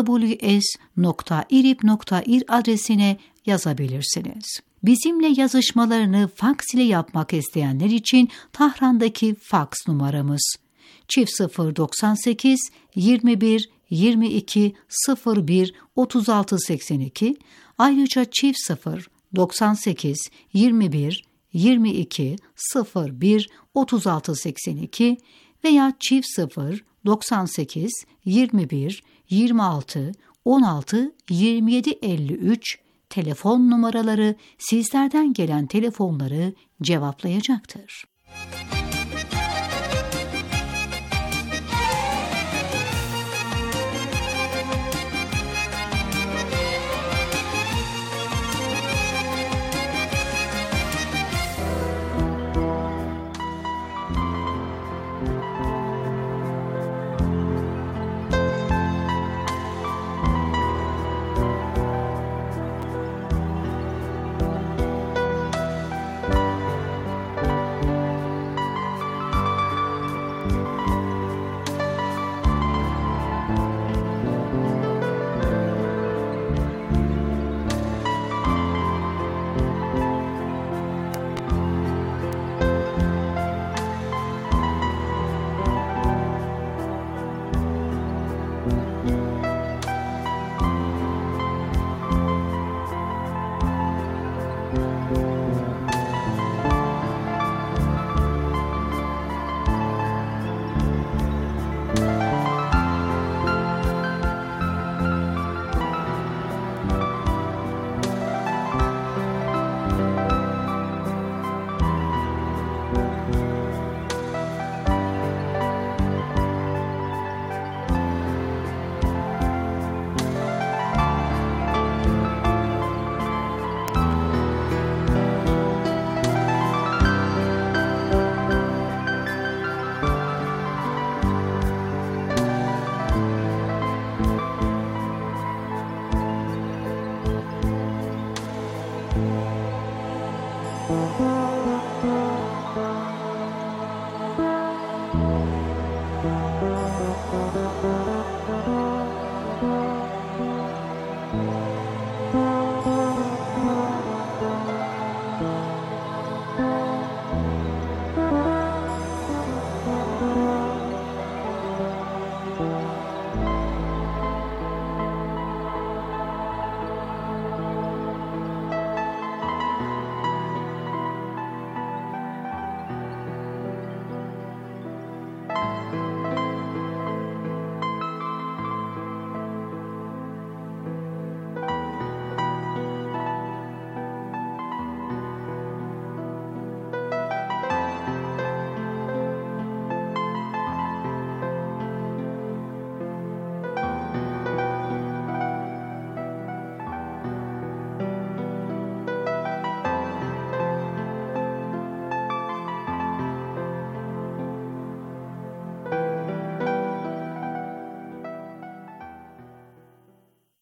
w s nokta irib nokta ir adresine yazabilirsiniz. Bizimle yazışmalarını faks ile yapmak isteyenler için Tahran'daki faks numaramız çift sıfır doksan sekiz yirmi bir yirmi iki sıfır bir otuz altı seksen iki, ayrıca çift sıfır doksan sekiz yirmi bir yirmi iki sıfır bir otuz altı seksen iki veya çift sıfır doksan sekiz yirmi bir yirmi altı on altı yirmi yedi elli üç telefon numaraları sizlerden gelen telefonları cevaplayacaktır.